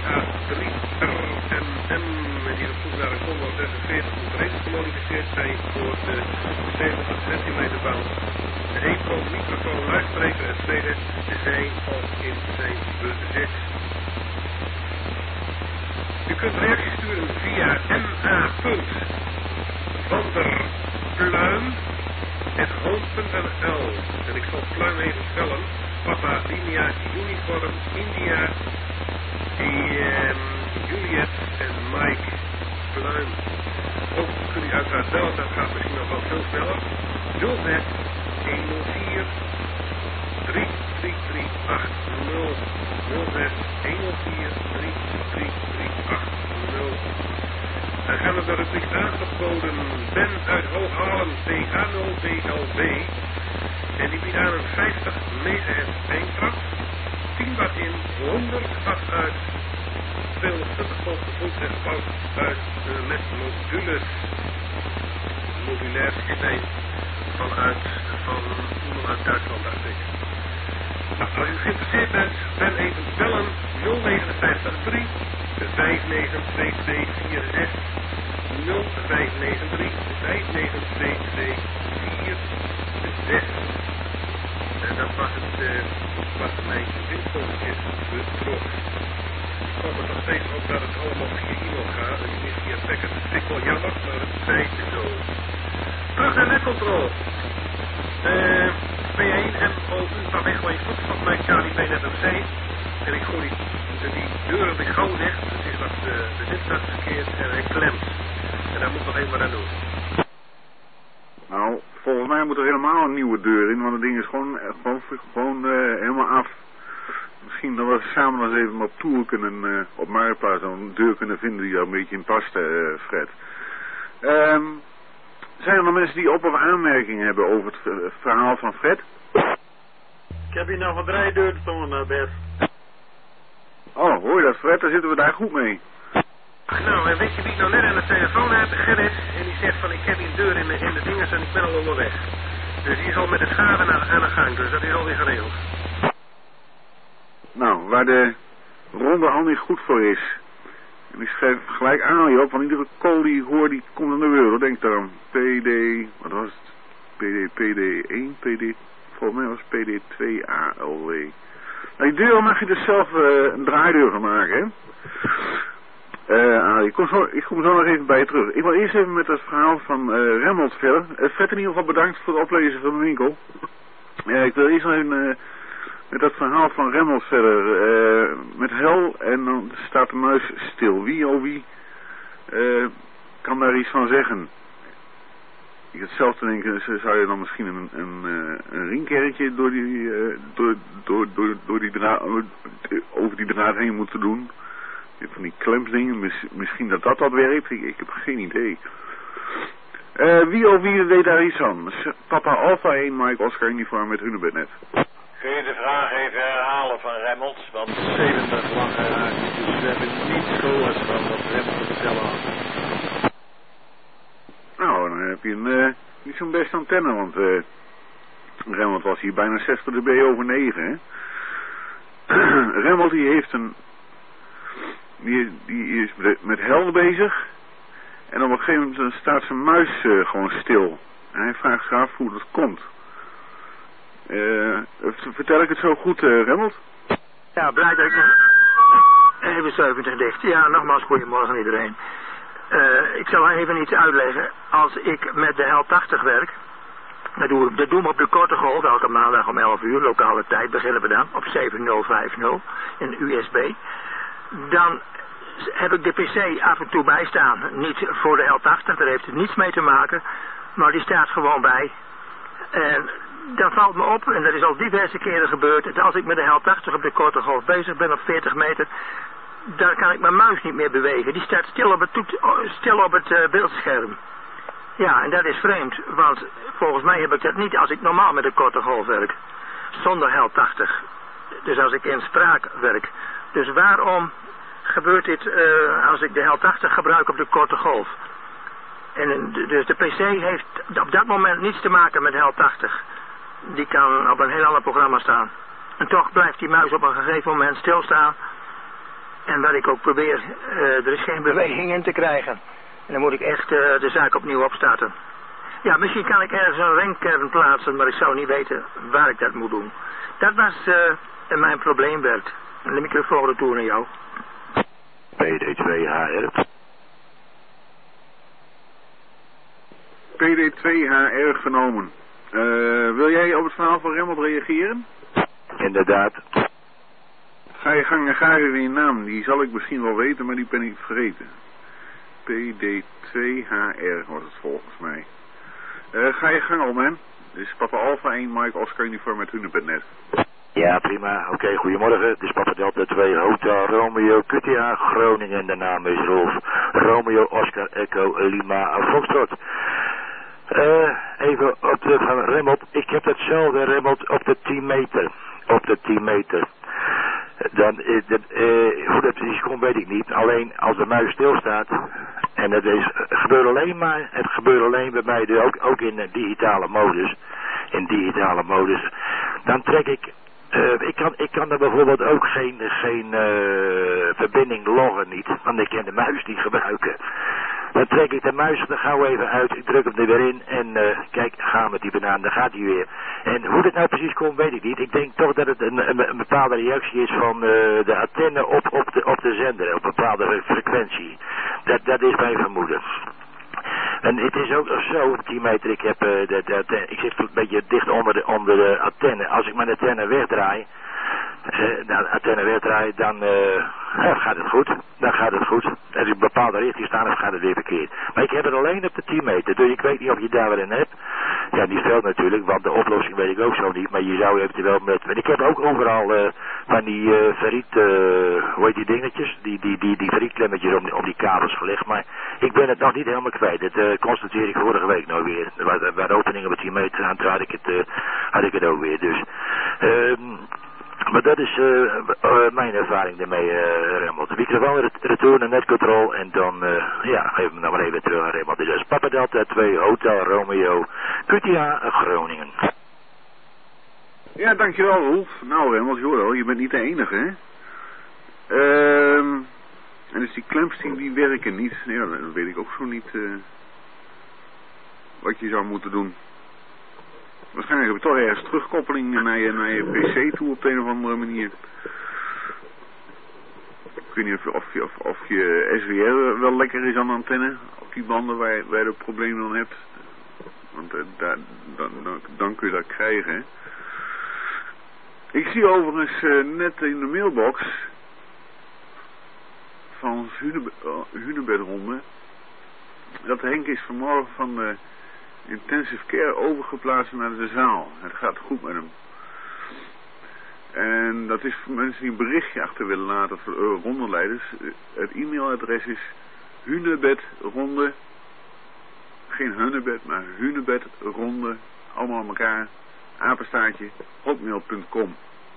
PA3RMM, die is op zoek naar een Combo 46 moet reeds gemodificeerd zijn voor de 70 cm band. De EPROM, microfoon, luidspreker en tweede zijn al in zijn bezit. U kunt reacties sturen via ma.vanderpluim@home.nl. En ik zal pluim even spellen. Papa, Linia, Uniform, India, Juliet en Mike Pluim. Ook kunt u uiteraard bellen, dat gaat misschien nog wel veel sneller. 06 104 33380. 06 104 33380. Dan gaan we naar de rubriek aangeboden. Ben uit Hooghalem, PA0BLB. En die biedt aan een 50 MHz eindkracht, 10 watt in, 100 watt uit, 220 volt gevoeld en gebouwd uit met modules. Modulair systeem van iemand uit Duitsland, dacht ik. Nou, als u geïnteresseerd bent, ben even bellen 0593 592246 0593 592246. En dat was het wat mijn winkeltjes betrof. Ik hoop nog steeds op dat het allemaal via e-mail gaat en niet via Packet. Dat vind ik wel jammer, maar het zij zo. Terug naar netcontrole. P1 MOU van Wegweg Foxtrot Mike Charlie BNFMC. En ik gooi die deuren weer gauw dicht. Het is wat de zitplaats verkeerd en hij klemt. En daar moet nog even wat aan doen. Nou, volgens mij moet er helemaal een nieuwe deur in, want het ding is gewoon helemaal af. Misschien dat we samen eens even op tour kunnen, op Marktplaats, een deur kunnen vinden die daar een beetje in past, Fred. Zijn er nog mensen die op- of aanmerkingen hebben over het verhaal van Fred? Ik heb hier nog wat rijdeuren staan, Bert. Oh, hoor je dat, Fred? Daar zitten we daar goed mee. Nou, en weet je wie ik nou net aan de telefoon heb? Gerrit. En die zegt van, ik heb hier een deur in de dinges en ik ben al onderweg. Dus die is al met het gaven aan de gang, dus dat is alweer geregeld. Nou, waar de ronde hand niet goed voor is. En ik schrijf gelijk aan je op, want iedere call die ik hoor, die komt aan de euro. Denk daarom. PD, wat was het? PD1, volgens mij was PD2ALW. Nou, die deur mag je dus zelf een draaideur van maken, hè? Ik kom zo nog even bij je terug. Ik wil eerst even met het verhaal van Remmelt verder. Fred, in ieder geval bedankt voor het oplezen van de winkel. Ik wil eerst nog even met dat verhaal van Remmelt verder. Met hel en dan staat de muis stil. Wie kan daar iets van zeggen? Ik had zelf te denken, zou je dan misschien een ringkerretje over die draad heen moeten doen. Je hebt van die klemsdingen, misschien dat werkt, ik heb geen idee. Wie deed daar iets aan? Papa Alpha 1 Mike Oscar uniform met Hunebednet. Kun je de vraag even herhalen van Remmelt? Want 70 lang geraakt, dus we hebben niets gehoord van wat Remmelt te vertellen had. Nou, dan heb je niet zo'n beste antenne, want Remmelt was hier bijna 60 dB over 9, hè. Remmelt die heeft die is met helden bezig. En op een gegeven moment staat zijn muis gewoon stil. En hij vraagt zich af hoe dat komt. Vertel ik het zo goed, Remmelt? Ja, blij dat ik even 70 dicht. Ja, nogmaals goedemorgen iedereen. Ik zal even iets uitleggen. Als ik met de HEL 80 werk, dat doen we op de korte golf, elke maandag om 11 uur, lokale tijd beginnen we dan, op 7050 in USB. Dan heb ik de PC af en toe bijstaan. Niet voor de HEL 80, daar heeft het niets mee te maken, maar die staat gewoon bij. En dan valt me op, en dat is al diverse keren gebeurd, dat als ik met de HEL 80 op de korte golf bezig ben op 40 meter, dan kan ik mijn muis niet meer bewegen. Die staat stil op het beeldscherm. Ja, en dat is vreemd, want volgens mij heb ik dat niet als ik normaal met een korte golf werk. Zonder HEL 80. Dus als ik in spraak werk. Dus waarom gebeurt dit als ik de HEL 80 gebruik op de korte golf? En dus de PC heeft op dat moment niets te maken met HEL 80. Die kan op een heel ander programma staan. En toch blijft die muis op een gegeven moment stilstaan. En wat ik ook probeer, er is geen beweging in te krijgen. En dan moet ik echt de zaak opnieuw opstarten. Ja, misschien kan ik ergens een ringkern plaatsen, maar ik zou niet weten waar ik dat moet doen. Dat was mijn probleem, Bert. En de microfoon retour naar jou. PD2HR. PD2HR vernomen. Wil jij op het verhaal van Remmelt reageren? Inderdaad. Ga je gang en ga even je naam. Die zal ik misschien wel weten, maar die ben ik vergeten. PD2HR was het volgens mij. Ga je gang al, man. Dit is Papa Alpha 1 Mike Oscar uniform met Hunebednet. Ja, prima. Oké, goedemorgen. Dit is Papa Delta 2 Hotel Romeo QTA Groningen. De naam is Rolf. Romeo Oscar Echo Lima Foxtrot. Even op de van Remmelt. Ik heb hetzelfde Remmelt op de 10 meter. Op de 10 meter. Dan, hoe dat precies komt weet ik niet. Alleen als de muis stilstaat. En het gebeurt alleen bij mij ook in digitale modus. In digitale modus. Dan trek ik. Ik kan er bijvoorbeeld ook geen verbinding loggen niet. Want ik kan de muis niet gebruiken. Dan trek ik de muis er gauw even uit. Ik druk hem er weer in. En kijk, gaan met die banaan. Dan gaat hij weer. En hoe dit nou precies komt weet ik niet. Ik denk toch dat het een bepaalde reactie is van de antenne op de zender. Op een bepaalde frequentie. Dat is mijn vermoeden. En het is ook zo, 10 meter, ik zit een beetje dicht onder de antenne. Als ik mijn antenne wegdraai, dan gaat het goed. Dan gaat het goed. Als ik in een bepaalde richting sta, dan gaat het weer verkeerd. Maar ik heb het alleen op de 10 meter, dus ik weet niet of je daar weer in hebt. Ja, die veld natuurlijk, want de oplossing weet ik ook zo niet. Maar je zou eventueel met... En ik heb ook overal van die ferriet, hoe heet die dingetjes? Die ferrietklemmetjes om die kabels gelegd. Maar ik ben het nog niet helemaal kwijt. Dat constateer ik vorige week nog weer. Waar de openingen op 10 meter aan, toen had ik het ook weer. Dus... maar dat is mijn ervaring ermee, Remmelt. Microfoon, retour naar netcontrol en dan, geef me dan maar even terug aan Remmelt. Dus Papa Delta 2, Hotel Romeo, QTA, Groningen. Ja, dankjewel, Rolf. Nou, Remmelt, je bent niet de enige, hè? En dus die klemps die werken niet. Ja, dan weet ik ook zo niet wat je zou moeten doen. Waarschijnlijk heb je toch ergens terugkoppeling naar je PC toe op de een of andere manier. Ik weet niet of je SWR wel lekker is aan de antenne. Op die banden waar je het probleem dan hebt. Want dan kun je dat krijgen. Hè. Ik zie overigens net in de mailbox van Hunebedronde dat Henk is vanmorgen van de intensive care overgeplaatst naar de zaal. Het gaat goed met hem. En dat is voor mensen die een berichtje achter willen laten voor rondeleiders. Het e-mailadres is hunebedronde, geen hunnebed, maar hunebedronde, allemaal aan elkaar, apenstaartje, hotmail.com.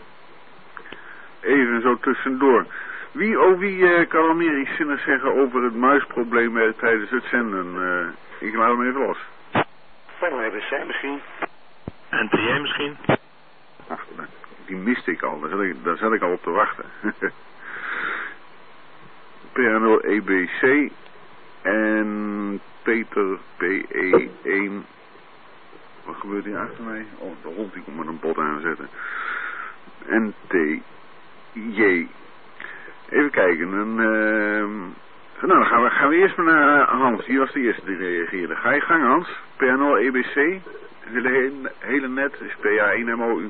Even zo tussendoor. Wie kan er meer iets zinnigs zeggen over het muisprobleem tijdens het zenden? Ik laat hem even los. Van EBC misschien. NTA misschien. Ach, die miste ik al. Daar zat ik al op te wachten. PNL EBC en Peter PE1. Wat gebeurt hier achter mij? Oh, de hond die komt met een bot aanzetten. NTJ. Even kijken. Nou, dan gaan we eerst maar naar Hans. Hier was de eerste die reageerde. Ga je gang, Hans. PNL EBC. Hele net is PA1MOU.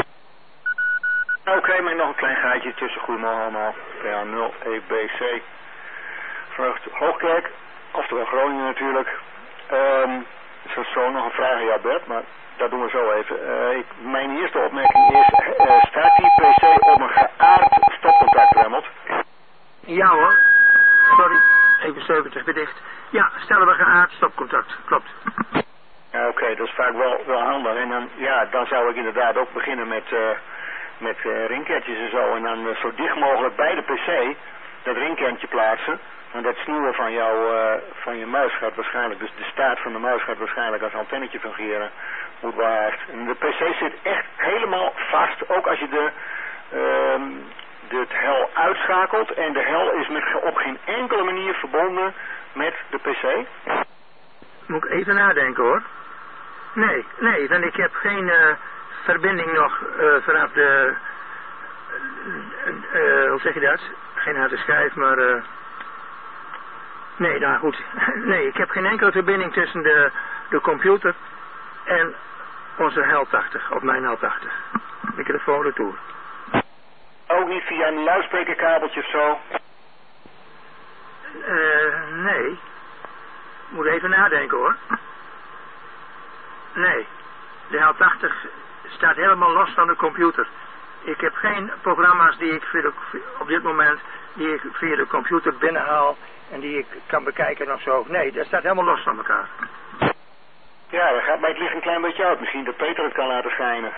Oké, maar nog een klein gaatje tussen. Goedemorgen allemaal. PA0 EBC. Vanuit Hoogkerk, oftewel Groningen natuurlijk. Zo nog een vraag aan jou, Bert, maar dat doen we zo even. Mijn eerste opmerking is, staat die PC op een geaard stopcontact, Remmelt? Ja hoor. Sorry, even 70 bedicht. Ja, stellen we geaard stopcontact, klopt. Ja, oké, dat is vaak wel handig. En dan, ja, dan zou ik inderdaad ook beginnen met ringkentjes en zo. En dan zo dicht mogelijk bij de PC dat ringkentje plaatsen. Want dat snoer van je muis gaat waarschijnlijk, dus de staart van de muis gaat waarschijnlijk als antennetje fungeren. Moet behaard. En de PC zit echt helemaal vast, ook als je de hel uitschakelt. En de hel is op geen enkele manier verbonden met de PC. Moet ik even nadenken hoor. Nee, want ik heb geen verbinding nog vanaf de... hoe zeg je dat? Geen harde schijf, maar... Nee, nou goed. Nee, ik heb geen enkele verbinding tussen de computer en onze HEL 80, of mijn HEL 80. Microfoon retour. Ook niet via een luidsprekerkabeltje of zo? Nee. Moet even nadenken hoor. Nee. De HEL 80 staat helemaal los van de computer. Ik heb geen programma's die ik op dit moment die ik via de computer binnenhaal en die ik kan bekijken of zo. Nee, dat staat helemaal los van elkaar. Ja, dat gaat bij het licht een klein beetje uit. Misschien dat Peter het kan laten schijnen.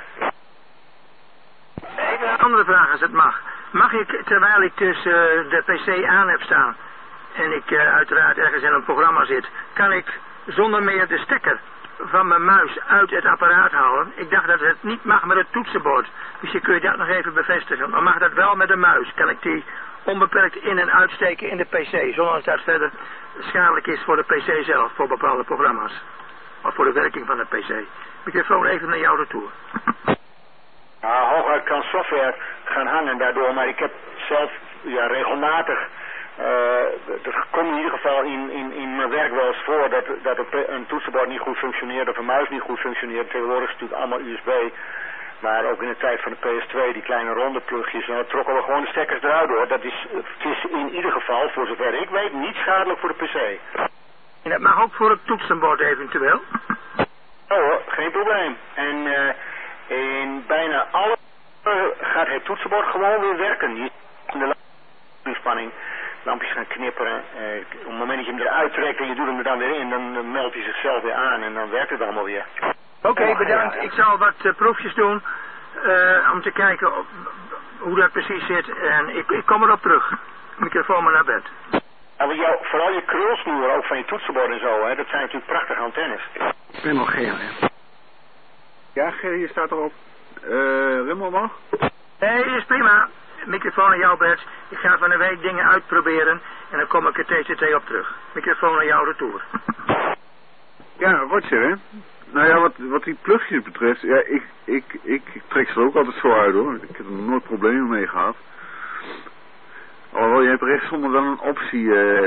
Even een andere vraag als het mag. Mag ik, terwijl ik dus de PC aan heb staan en ik uiteraard ergens in een programma zit, kan ik zonder meer de stekker van mijn muis uit het apparaat halen? Ik dacht dat het niet mag met het toetsenbord. Dus kun je dat nog even bevestigen. Maar mag dat wel met de muis? Kan ik die onbeperkt in- en uitsteken in de PC, zonder dat verder schadelijk is voor de PC zelf, voor bepaalde programma's? Of voor de werking van de PC. Microfoon even naar jou retour. Nou, hooguit kan software gaan hangen daardoor, maar ik heb zelf regelmatig... er komt in ieder geval in mijn werk wel eens voor dat een toetsenbord niet goed functioneert of een muis niet goed functioneert. Tegenwoordig is het natuurlijk allemaal USB. Maar ook in de tijd van de PS2, die kleine ronde plugjes, dan trokken we gewoon de stekkers eruit hoor. Het is in ieder geval, voor zover ik weet, niet schadelijk voor de PC. En dat mag ook voor het toetsenbord eventueel? Ja hoor, geen probleem. En in bijna alle gaat het toetsenbord gewoon weer werken. Je ziet de inspanning, lampjes gaan knipperen. Op het moment dat je hem eruit trekt en je doet hem er dan weer in, dan meldt hij zichzelf weer aan en dan werkt het allemaal weer. Oké, bedankt. Ik zal wat proefjes doen om te kijken hoe dat precies zit. En ik kom erop terug. Microfoon maar naar bed. En vooral je krulsnoer ook van je toetsenbord en zo, hè, dat zijn natuurlijk prachtige antennes. Ik ben nog geel, hè. Ja, Gerry, je staat erop. Rimmel nog? Nee, is prima. Microfoon aan jou, Bert. Ik ga van de week dingen uitproberen en dan kom ik er TCT op terug. Microfoon aan jou retour. Ja, Roger, hè? Nou ja, wat die plugjes betreft, ja, ik trek ze er ook altijd zo uit, hoor. Ik heb er nooit problemen mee gehad. Alhoewel, je hebt rechtsonder wel een optie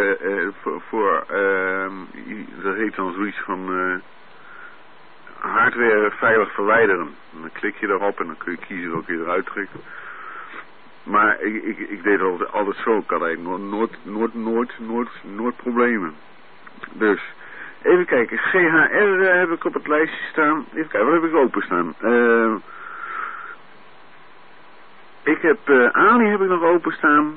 dat heet dan zoiets van hardware veilig verwijderen. En dan klik je erop en dan kun je kiezen welke je eruit trekt. Maar ik deed het altijd zo, ik had eigenlijk nooit problemen. Dus, even kijken, GHR heb ik op het lijstje staan. Even kijken, wat heb ik openstaan? Ik heb Ali heb ik nog openstaan.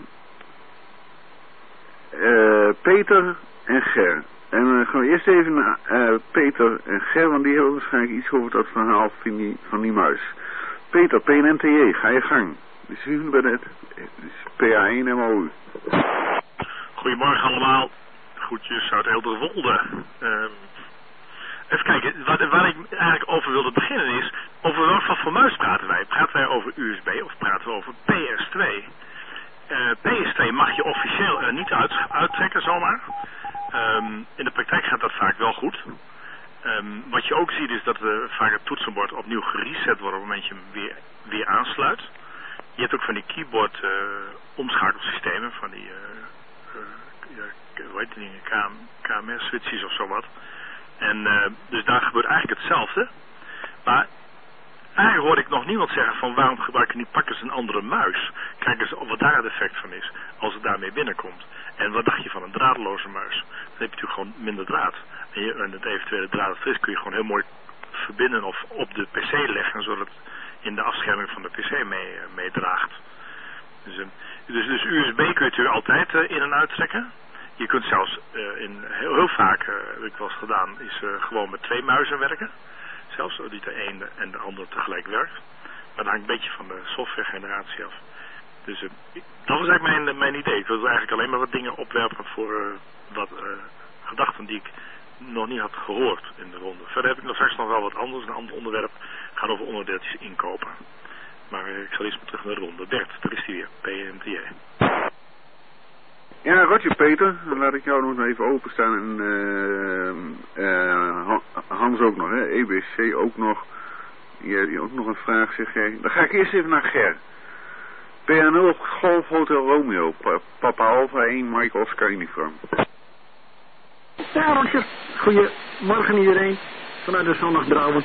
Peter en Ger. En gaan we eerst even naar Peter en Ger, want die hebben waarschijnlijk iets over dat verhaal van die muis. Peter, PNNTJ, ga je gang. Dus u bent het. PA1 MOU. Goedemorgen allemaal. Groetjes uit Eelderwolde. Even kijken, waar ik eigenlijk over wilde beginnen is, over wat voor muis praten wij? Praten wij over USB of praten we over PS2? PS2 mag je officieel er niet uittrekken zomaar. In de praktijk gaat dat vaak wel goed. Wat je ook ziet is dat vaak het toetsenbord opnieuw gereset wordt op het moment je hem weer aansluit. Je hebt ook van die keyboard omschakelsystemen, van die hoe heet die dingen, KMS switches of zo wat. En dus daar gebeurt eigenlijk hetzelfde. Maar eigenlijk hoorde ik nog niemand zeggen van waarom gebruiken die pakkers een andere muis. Kijk eens wat daar het effect van is als het daarmee binnenkomt. En wat dacht je van een draadloze muis? Dan heb je natuurlijk gewoon minder draad. En het eventuele draad dat er is kun je gewoon heel mooi verbinden of op de PC leggen, zodat het in de afscherming van de PC meedraagt. Dus USB kun je natuurlijk altijd in en uittrekken. Je kunt zelfs heel vaak, heb ik wel eens gedaan, is gewoon met 2 muizen werken. Zelfs, dat de een en de andere tegelijk werkt. Maar dat hangt een beetje van de softwaregeneratie af. Dus dat was eigenlijk mijn idee. Ik wilde eigenlijk alleen maar wat dingen opwerpen voor wat gedachten die ik nog niet had gehoord in de ronde. Verder heb ik nog straks nog wel wat anders. Een ander onderwerp gaat over onderdeeltjes inkopen. Maar ik zal eerst maar terug naar de ronde. Bert, daar is hij weer. PNTA. Ja, Roger Peter. Dan laat ik jou nog even openstaan. En Hans ook nog, hè. EBC ook nog. Die ook nog een vraag, zeg jij. Dan ga ik eerst even naar Ger. PA0 Golf Hotel Romeo. Papa Alpha 1 Mike Oscar uniform. Ja, Roger. Goedemorgen iedereen. Vanuit de zondagdrouwen.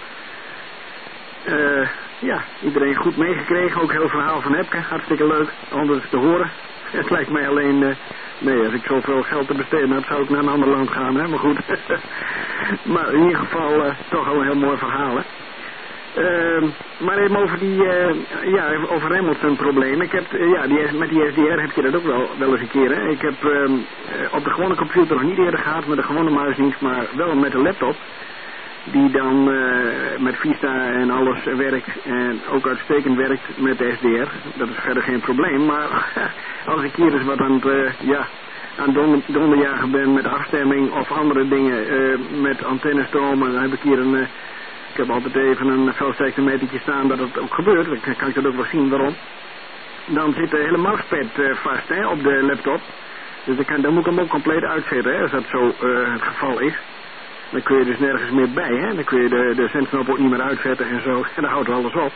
Ja, iedereen goed meegekregen. Ook heel verhaal van Epke. Hartstikke leuk om dat te horen. Het lijkt mij alleen... nee, als ik zoveel geld te besteden had, zou ik naar een ander land gaan, hè. Maar goed. Maar in ieder geval toch al een heel mooi verhaal, hè. Maar even over over Hamilton probleem. Ik heb, met die SDR heb je dat ook wel eens een keer, hè. Ik heb op de gewone computer nog niet eerder gehad met de gewone muisdienst, maar wel met de laptop. Die dan met Vista en alles werkt en ook uitstekend werkt met de SDR. Dat is verder geen probleem, maar als ik hier eens wat aan het donderjagen ben met afstemming of andere dingen met antennestromen, dan heb ik hier ik heb altijd even een veldsterktemetertje staan dat het ook gebeurt. Dan kan ik dat ook wel zien waarom. Dan zit de hele mousepad vast, hè, op de laptop. Dus dan moet ik hem ook compleet uitzetten, hè, als dat zo het geval is. Dan kun je dus nergens meer bij, hè. Dan kun je de zendknop ook niet meer uitzetten en zo. En dan houdt alles op.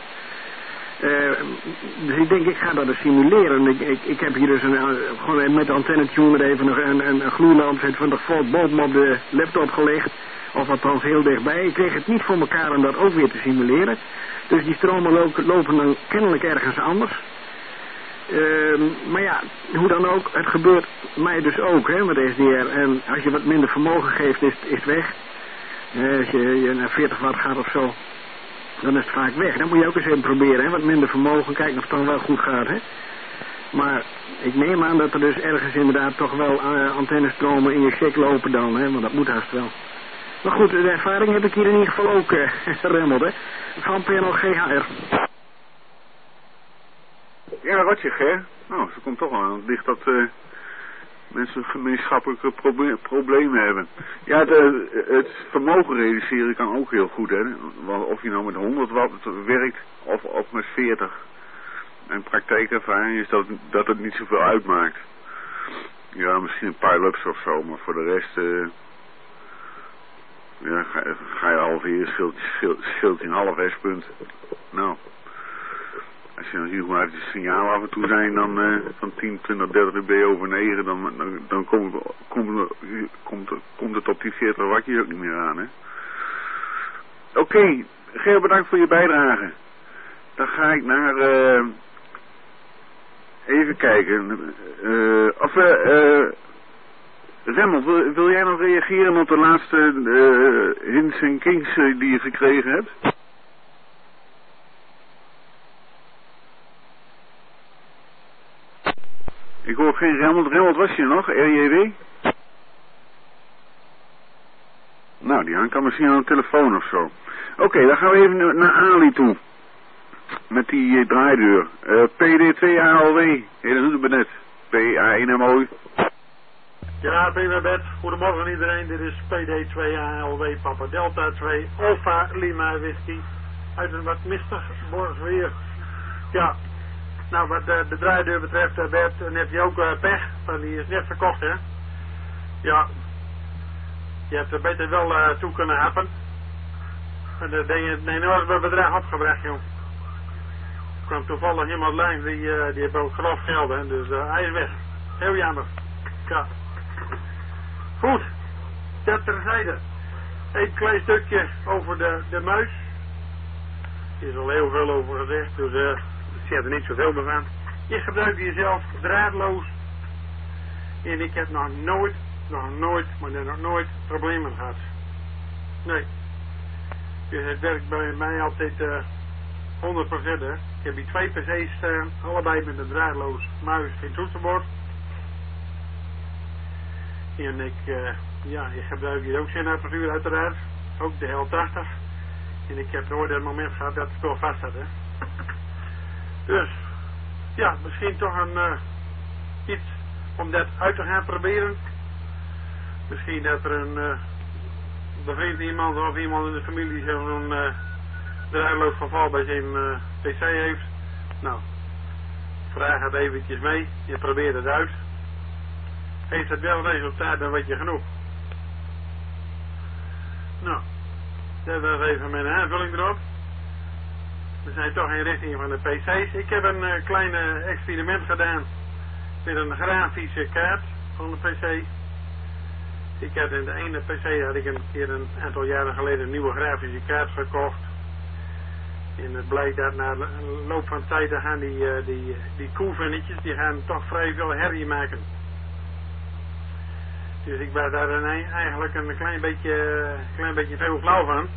Dus ik denk, ik ga dat eens simuleren. Ik heb hier dus gewoon met de antennetuner even nog een gloeilamp van de volt bovenop de laptop gelegd. Of althans heel dichtbij. Ik kreeg het niet voor elkaar om dat ook weer te simuleren. Dus die stromen lopen dan kennelijk ergens anders. Maar ja, hoe dan ook, het gebeurt mij dus ook, hè, met SDR. En als je wat minder vermogen geeft, is het weg. Als je naar 40 watt gaat of zo, dan is het vaak weg. Dan moet je ook eens even proberen, hè, wat minder vermogen, kijken of het dan wel goed gaat, hè. Maar ik neem aan dat er dus ergens inderdaad toch wel antennestromen in je check lopen dan, hè, want dat moet haast wel. Maar goed, de ervaring heb ik hier in ieder geval ook geremmeld, hè, van PNL GHR. Ja, Roger, hè? Nou, ze komt toch wel aan het licht dat mensen gemeenschappelijke problemen hebben. Ja, het vermogen reduceren kan ook heel goed, hè. Want of je nou met 100 watt werkt of met 40. Mijn praktijkervaring is dat het niet zoveel uitmaakt. Ja, misschien een paar loops of zo, maar voor de rest... ja, ga je halveren, scheelt je een half S-punt. Nou... Als je dan ziet hoe uit het signaal af en toe zijn, dan van 10, 20, 30 dB over 9, dan komt het op die 40 wattjes ook niet meer aan, hè. Oké, Ger, bedankt voor je bijdrage. Dan ga ik naar, even kijken, Remmel, wil jij nog reageren op de laatste hints en kinks die je gekregen hebt? hoor geen Remmelt. Remmelt, was je nog? RJW? Nou, die hangt kan misschien aan de telefoon of zo. Oké, dan gaan we even naar Ali toe. Met die draaideur. PD2 ALW. Hele goede benet. PA1MO. Ja, BWB, goedemorgen iedereen. Dit is PD2 ALW Papa Delta 2 Alpha Lima Whisky. Uit een wat mistig Borgsweer. Ja, nou wat de draaideur betreft, Bert, dan heb je ook pech. Want die is net verkocht, hè. Ja, je hebt er beter wel toe kunnen happen. En dan ben je een enorme bedrag opgebracht, joh. Er kwam toevallig iemand langs, die heeft ook grof geld, hè. Dus hij is weg. Heel jammer. Ja. Goed, dat terzijde. Een klein stukje over de muis. Er is al heel veel over gezegd, dus ik zeg er niet zoveel meer van. Je gebruikt jezelf draadloos. En ik heb nog nooit problemen gehad. Nee. Dus het werkt bij mij altijd 100%. Hè. Ik heb die 2 PC's allebei met een draadloos muis en toetsenbord. En ik gebruik hier ook zinapparatuur uiteraard. Ook de L80. En ik heb nooit een moment gehad dat het toch vast zat, hè. Dus, ja, misschien toch iets om dat uit te gaan proberen. Misschien dat er een bevriend iemand of iemand in de familie zo'n draadloos geval bij zijn PC heeft. Nou, vraag het eventjes mee. Je probeert het uit. Heeft het wel resultaat, dan weet je genoeg. Nou, dat was even mijn aanvulling erop. We zijn toch in richting van de PC's. Ik heb een klein experiment gedaan met een grafische kaart van de PC. Ik had in de ene PC had ik een keer een aantal jaren geleden een nieuwe grafische kaart gekocht. En het blijkt dat na de loop van tijd dan gaan die koevinnetjes, die gaan toch vrij veel herrie maken. Dus ik ben daar eigenlijk een klein beetje veel flauw van.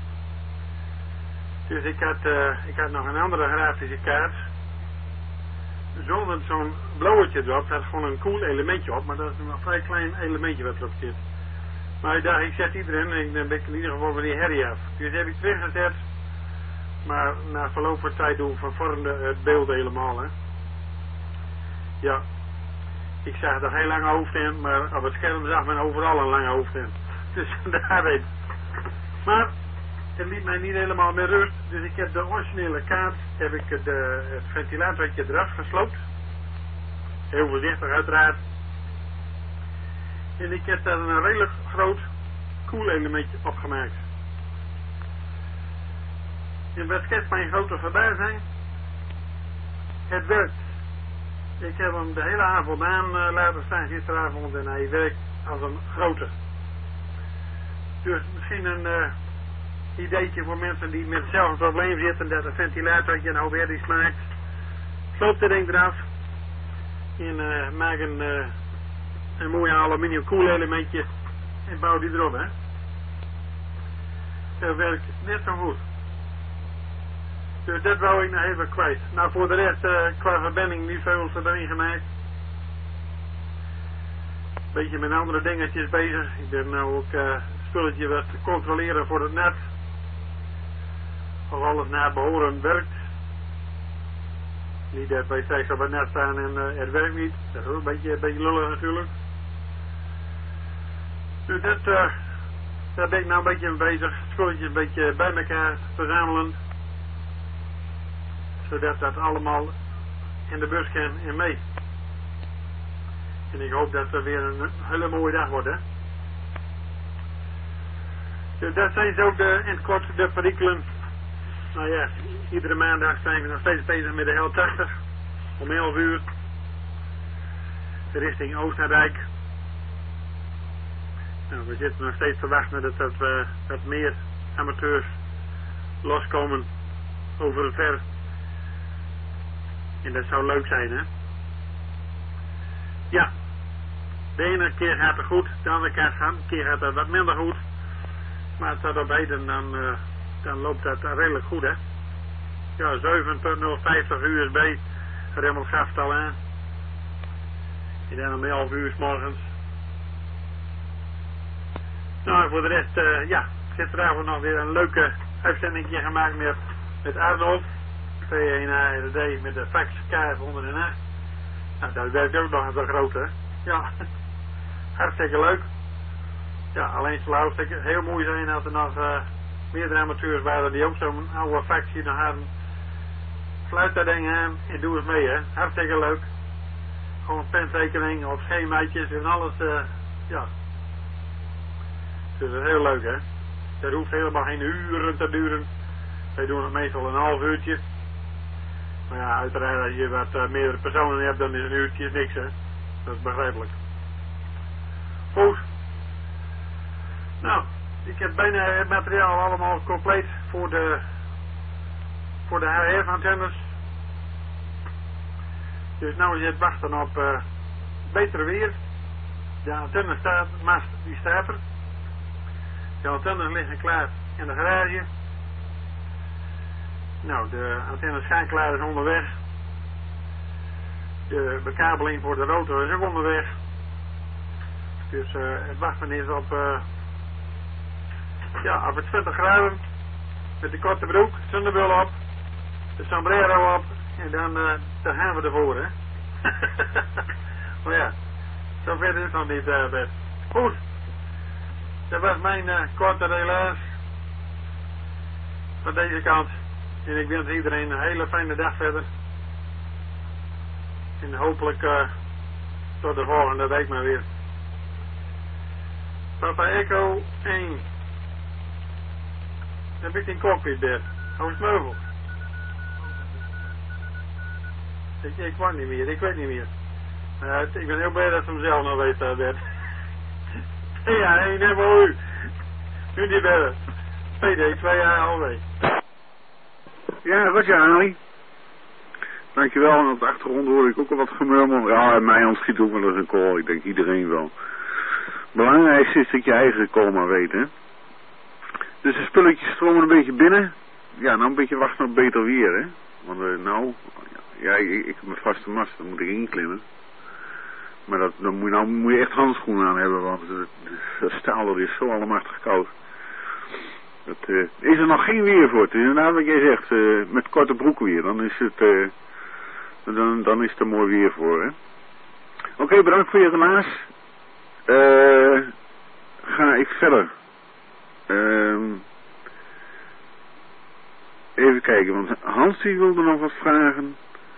Dus ik had nog een andere grafische kaart. Zonder zo'n blauwtje erop, dat is gewoon een cool elementje op, maar dat is een vrij klein elementje wat erop zit. Maar ik dacht, ik zet die erin en dan ben ik in ieder geval van die herrie af. Dus heb ik het weggezet, maar na verloop van tijd vervormde het beeld helemaal, hè. Ja. Ik zag er geen lange hoofd in, maar op het scherm zag men overal een lange hoofd in. Dus daar weet. Maar het liet mij niet helemaal meer rust. Dus ik heb de originele kaart, heb ik het ventilatortje eraf gesloopt. Heel voorzichtig uiteraard. En ik heb daar een redelijk groot koelelementje opgemaakt. En wat schetst mijn grote verbazing? Het werkt. Ik heb hem de hele avond aan laten staan gisteravond en hij werkt als een grote. Dus misschien een ideetje voor mensen die met hetzelfde probleem zitten, dat een ventilatortje een hoop herrie smaakt. Sloop de ding eraf en maak een mooi aluminium koelelementje en bouw die erop, hè. Dat werkt net zo goed. Dus dat wou ik nog even kwijt. Nou, voor de rest, qua verbinding niet veel verbinding gemaakt. Beetje met andere dingetjes bezig. Ik ben nou ook spulletje wat controleren voor het net. Of alles naar behoren werkt. Niet dat wij steeds op het net staan en het werkt niet. Dat is ook een beetje lullig natuurlijk. Dus daar ben ik nou een beetje mee bezig. Spulletjes een beetje bij elkaar verzamelen. Zodat dat allemaal in de bus kan en mee. En ik hoop dat het weer een hele mooie dag wordt, hè. Dus dat zijn zo in het kort de perikelen. Nou ja, iedere maandag zijn we nog steeds bezig met de L80. Om 11 uur. Richting Oostenrijk. Nou, we zitten nog steeds te wachten dat meer amateurs loskomen over het ver. En dat zou leuk zijn, hè. Ja. De ene keer gaat het goed, de andere keer gaat het wat minder goed. Maar het staat op beiden, dan loopt dat redelijk goed, hè. Ja, 7.050 USB, Remmel gaf het al aan. Ik denk om 11 uur 's morgens. Nou, en voor de rest, ja, gisteravond nog weer een leuke uitzending gemaakt met Arnold. 2-1 met de fax K108. Nou, dat werkt ook nog eens wel groot, hè. Ja, hartstikke leuk. Ja, alleen zou het heel mooi zijn dat er nog meerdere amateurs waren die ook zo'n oude fax hier nog hadden. Sluit dat ding aan en doe eens mee, hè. Hartstikke leuk. Gewoon pentekening of schemaatjes en alles, ja. Dus dat is heel leuk, hè. Dat hoeft helemaal geen uren te duren. Wij doen het meestal een half uurtje. Maar ja, uiteraard als je wat meerdere personen hebt, dan is een uurtje niks, hè. Dat is begrijpelijk. Goed. Nou, ik heb bijna het materiaal allemaal compleet voor de HF-antennes. Dus nou is het wachten op beter weer. De antenne mast die staat er. De antennes liggen klaar in de garage. Nou, de antenneschakelaar is onderweg. De bekabeling voor de rotor is ook onderweg. Dus het wachten is op het 20 graden. Met de korte broek, zonnebril op. De sombrero op. En dan gaan we ervoor, hè. Maar ja, zo ver is het nog niet, Bert. Goed. Dat was mijn korte relaas van deze kant. En ik wens iedereen een hele fijne dag verder. En hopelijk tot de volgende week maar weer. Papa Echo 1. Dan heb ik een cockpit, Bert. Hou smeuvel. Ik weet niet meer, ik weet niet meer. Ik ben heel blij dat ze hem zelf nog weet, Bert. Ja, 1 hebben u. Nu niet bellen. PD 2A alweer. Ja, Roger Ali. Dankjewel. En op de achtergrond hoor ik ook al wat gemurmel. Ja, mij ontschiet ook wel eens een call. Ik denk iedereen wel. Het belangrijkste is dat je eigen call maar weet, hè. Dus de spulletjes stromen een beetje binnen. Ja, nou een beetje wachten op beter weer, hè. Want ja, ik heb mijn vaste mast, dan moet ik inklimmen. Maar dan moet je echt handschoenen aan hebben, want dat staal dat is zo allemachtig koud. Dat is er nog geen weer voor. Het is inderdaad wat jij zegt, met korte broek weer, dan is het dan is er mooi weer voor, hè. Oké, bedankt voor je relaas. Ga ik verder. Even kijken, want Hans die wilde nog wat vragen.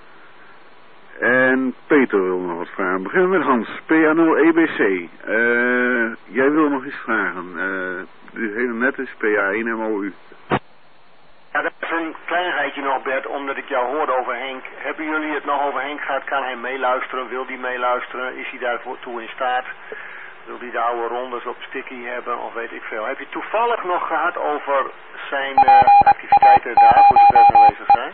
En Peter wil nog wat vragen. We beginnen met Hans, PA0EBC. Jij wil nog iets vragen. De hele net is PA1 MOU. Ja, dat is een kleinigheidje nog, Bert, omdat ik jou hoorde over Henk. Hebben jullie het nog over Henk gehad? Kan hij meeluisteren? Wil hij meeluisteren? Is hij daartoe in staat? Wil hij de oude rondes op sticky hebben? Of weet ik veel. Heb je toevallig nog gehad over zijn activiteiten daar, voor zover ze aanwezig zijn?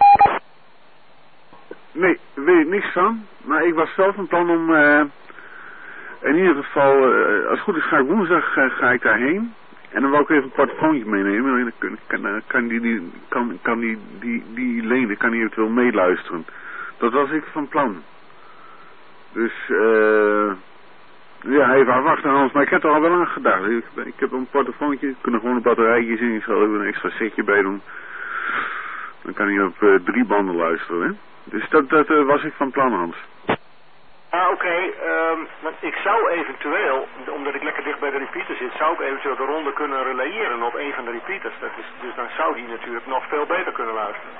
Nee, daar weet ik niks van. Maar ik was zelf van plan om in ieder geval, als het goed is ga ik woensdag ga ik daarheen. En dan wou ik even een portofoontje meenemen. En dan kan die lenen, kan die eventueel meeluisteren. Dat was ik van plan. Dus ja, even afwachten Hans. Maar ik heb er al wel aan gedacht. Ik heb een portofoontje, er kunnen gewoon een batterijtje in. Ik zal even een extra setje bij doen. Dan kan hij op 3 banden luisteren, hè. Dus dat was ik van plan, Hans. Oké. Want ik zou eventueel, omdat ik lekker dicht bij de repeater zit, zou ik eventueel de ronde kunnen relayeren op een van de repeaters. Dus dan zou die natuurlijk nog veel beter kunnen luisteren.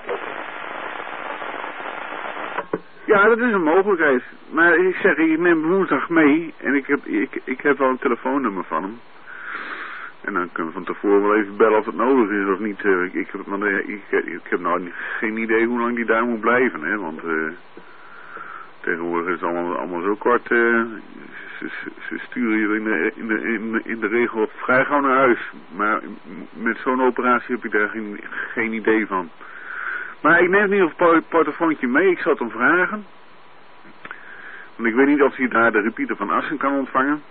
Ja, dat is een mogelijkheid. Maar ik zeg, ik neem woensdag mee en ik heb wel een telefoonnummer van hem. En dan kunnen we van tevoren wel even bellen of het nodig is of niet. Ik heb nou geen idee hoe lang die daar moet blijven, hè. Want tegenwoordig is het allemaal zo kort. Ze sturen je in de regel vrij gauw naar huis. Maar met zo'n operatie heb ik daar geen idee van. Maar ik neem in ieder geval een portofoontje mee. Ik zal het hem vragen. Want ik weet niet of hij daar de repeater van Assen kan ontvangen.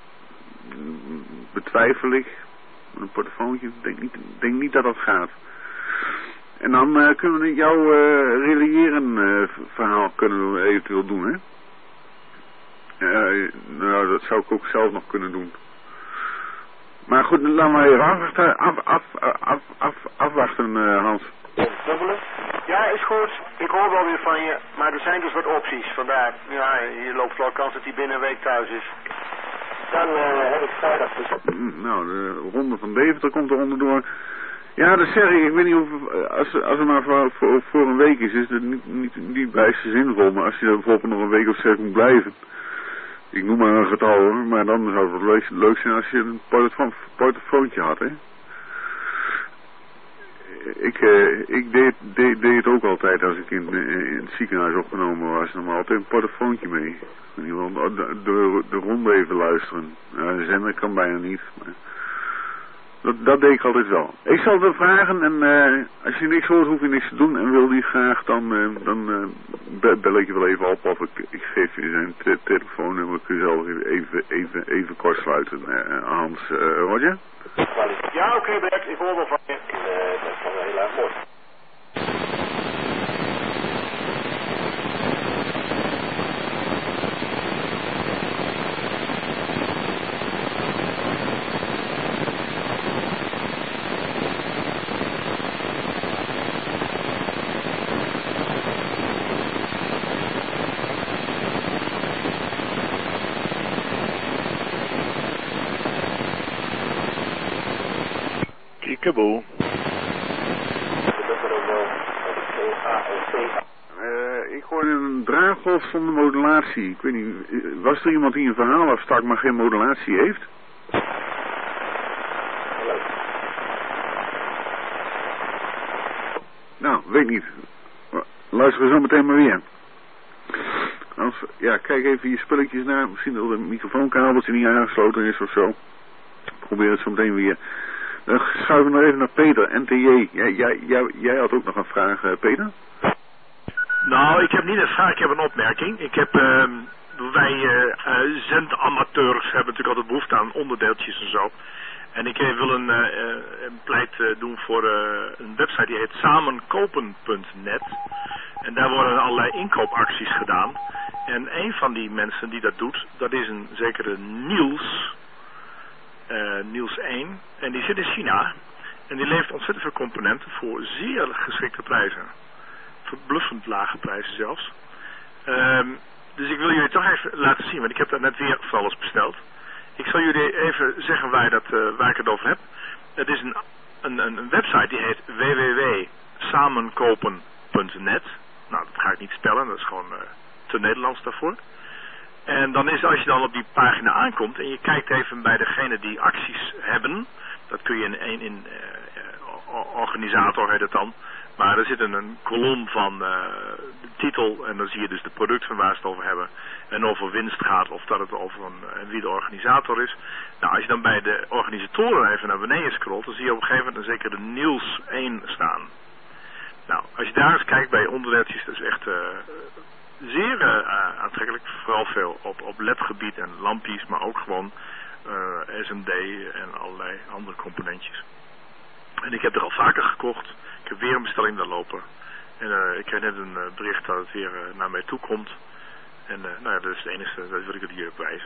Betwijfel ik. Met een portofoontje. Denk niet dat dat gaat. En dan kunnen we jouw reliëren verhaal kunnen we eventueel doen, hè. Nou, dat zou ik ook zelf nog kunnen doen. Maar goed, laten we even afwachten, Hans. Dubbele? Ja, is goed. Ik hoor wel weer van je, maar er zijn dus wat opties. Vandaar, ja, je loopt wel kans dat hij binnen een week thuis is. Dan heb ik vrijdag dus. Nou, de ronde van Deventer komt er onderdoor. Ja, dat zeg ik. Ik weet niet of, als het maar voor een week is het niet bijster zinvol. Maar als je er bijvoorbeeld nog een week of 6 moet blijven. Ik noem maar een getal hoor, maar dan zou het wel leuk zijn als je een portofoontje had, hè. Ik deed het ook altijd als ik in het ziekenhuis opgenomen was. Dan maar altijd een portofoontje mee. In ieder geval de ronde even luisteren. De zender kan bijna niet, maar dat deed ik altijd wel. Ik zal het vragen en als je niks hoort hoef je niks te doen en wil die graag dan bel ik je wel even op of ik geef je zijn telefoonnummer, kun je zelf even kort sluiten. Hans, Roger? Ja, oké, Bert, ik hoor wel van je. Dat is wel heel erg mooi. Kiekeboe. Ik hoorde een draaggolf zonder modulatie. Ik weet niet, was er iemand die een verhaal afstak maar geen modulatie heeft? Nou, weet niet. Luisteren we zo meteen maar weer. Ja, kijk even je spulletjes naar. Misschien dat een microfoonkabeltje niet aangesloten is of zo. Probeer het zo meteen weer. Dan schuiven we nog even naar Peter, NTJ. Jij had ook nog een vraag, Peter? Nou, ik heb niet een vraag, ik heb een opmerking. Wij zendamateurs hebben natuurlijk altijd behoefte aan onderdeeltjes en zo. En ik wil een pleit doen voor een website die heet samenkopen.net. En daar worden allerlei inkoopacties gedaan. En een van die mensen die dat doet, dat is een zekere Niels 1. En die zit in China. En die levert ontzettend veel componenten voor zeer geschikte prijzen. Verbluffend lage prijzen zelfs. Dus ik wil jullie toch even laten zien, want ik heb daar net weer van alles besteld. Ik zal jullie even zeggen waar ik het over heb. Het is een website die heet www.samenkopen.net. Nou, dat ga ik niet spellen, dat is gewoon te Nederlands daarvoor. En dan is, als je dan op die pagina aankomt en je kijkt even bij degene die acties hebben, dat kun je in organisator heet het dan. Maar er zit een kolom van de titel en dan zie je dus de product van waar ze het over hebben. En over winst gaat of dat het over wie de organisator is. Nou, als je dan bij de organisatoren even naar beneden scrolt, dan zie je op een gegeven moment een zekere Niels 1 staan. Nou, als je daar eens kijkt bij onderdeeltjes, dat is echt zeer aantrekkelijk. Vooral veel op LED-gebied en lampjes, maar ook gewoon SMD en allerlei andere componentjes. En ik heb er al vaker gekocht. Ik heb weer een bestelling daar lopen. En ik kreeg net een bericht dat het weer naar mij toe komt. En nou ja, dat is het enige, dat wil ik het hier bewijzen.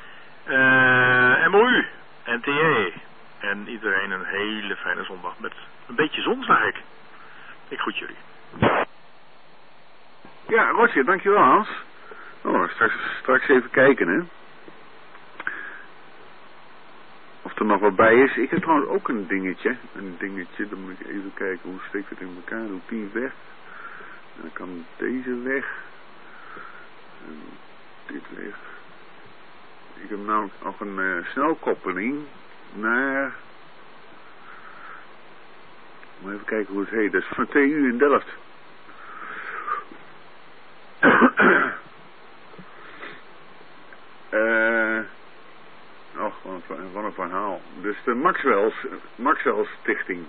MOU, NTJ. En iedereen een hele fijne zondag met een beetje zon, zag ik. Ik groet jullie. Ja, Roger, dankjewel Hans. Oh, straks even kijken, hè. Of er nog wat bij is. Ik heb trouwens ook een dingetje. Dan moet ik even kijken hoe steek ik het in elkaar. Doe die weg. En dan kan deze weg. En dit weg. Ik heb nou nog een snelkoppeling naar... Moet even kijken hoe het heet. Dat is van TU in Delft. Wat een verhaal. Dus de Maxwell Stichting.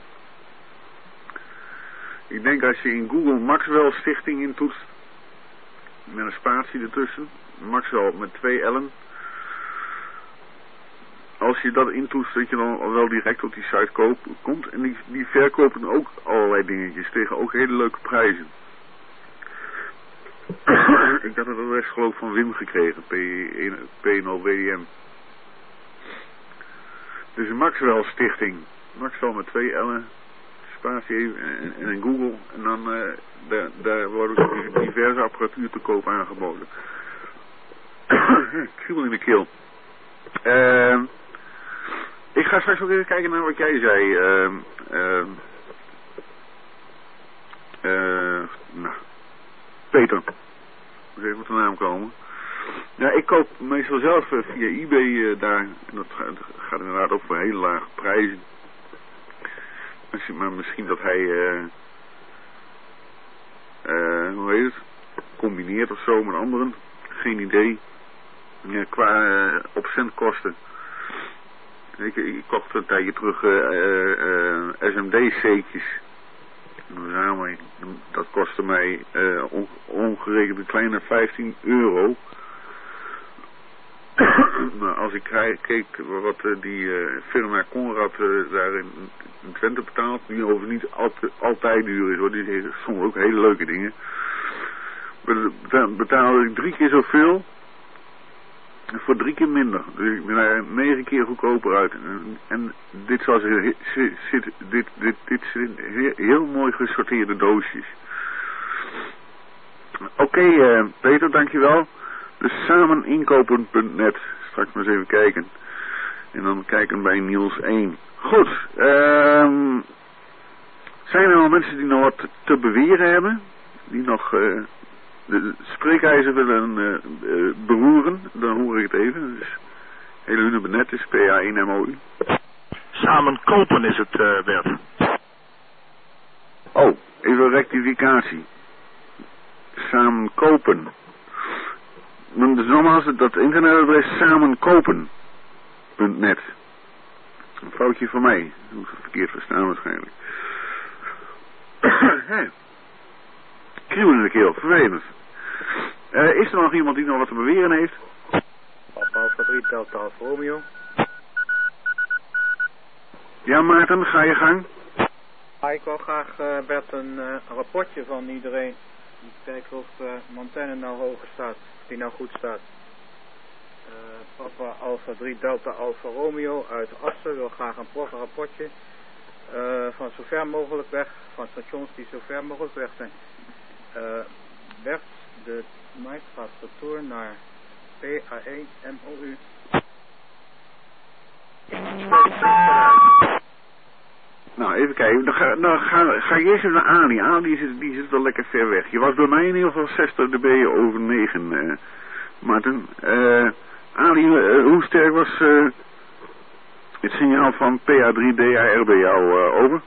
Ik denk als je in Google Maxwell Stichting intoetst, met een spatie ertussen, Maxwell met 2 L'en. Als je dat intoetst, dat je dan wel direct op die site komt. En die verkopen ook allerlei dingetjes tegen ook hele leuke prijzen. Ik had het adres geloof van Wim gekregen, P0WM. Dus een Maxwell Stichting. Maxwell met 2 L'en, spatie even en in Google. En dan daar worden diverse apparatuur te koop aangeboden. Kriebel in de keel. Ik ga straks ook even kijken naar wat jij zei. Nou, Peter. Moet even op de naam komen. Ja, ik koop meestal zelf via eBay daar. En dat gaat inderdaad ook voor hele lage prijzen. Maar misschien dat hij, hoe heet het, combineert of zo met anderen. Geen idee. Ja, qua op centkosten. Ik kocht een tijdje terug SMD-seetjes. Dat kostte mij ongerekend een kleine €15. Maar als ik keek wat die firma Conrad daar in Twente betaalt, die over niet altijd duur is hoor, die heeft soms ook hele leuke dingen. Betaalde ik 3 keer zoveel voor 3 keer minder. Dus ik ben daar 9 keer goedkoper uit. En dit zit heel mooi gesorteerde doosjes. Oké, Peter, dankjewel. Dus sameninkopen.net. Straks maar eens even kijken. En dan kijken bij Niels 1. Goed. Zijn er nog mensen die nog wat te beweren hebben? Die nog de spreekijzer willen beroeren? Dan hoor ik het even. Dus hele hunnebenet is PA1MOU. Samen kopen is het, Bert. Oh, even rectificatie. Samen kopen. Dus nogmaals, dat internetadres samenkopen.net. Een foutje van mij. Ik moet het verkeerd verstaan waarschijnlijk. Kriebel in de keel, vervelend. Is er nog iemand die nog wat te beweren heeft? Papa Alpha 3 Delta Alfa Romeo. Ja, Maarten, ga je gang. Ik wil graag, Bert, een rapportje van iedereen. Kijken of mijn antenne nou hoger staat. Of die nou goed staat. Papa Alpha 3 Delta Alfa Romeo uit Assen wil graag een rapportje. Van zo ver mogelijk weg. Van stations die zo ver mogelijk weg zijn. Bert, de night gaat retour naar PA1MOU. Nou, even kijken. Dan ga ik eerst even naar Ali. Ali die zit wel lekker ver weg. Je was bij mij in ieder geval 60 dB over 9, Martin. Ali, hoe sterk was het signaal van PA3DAR bij jou over?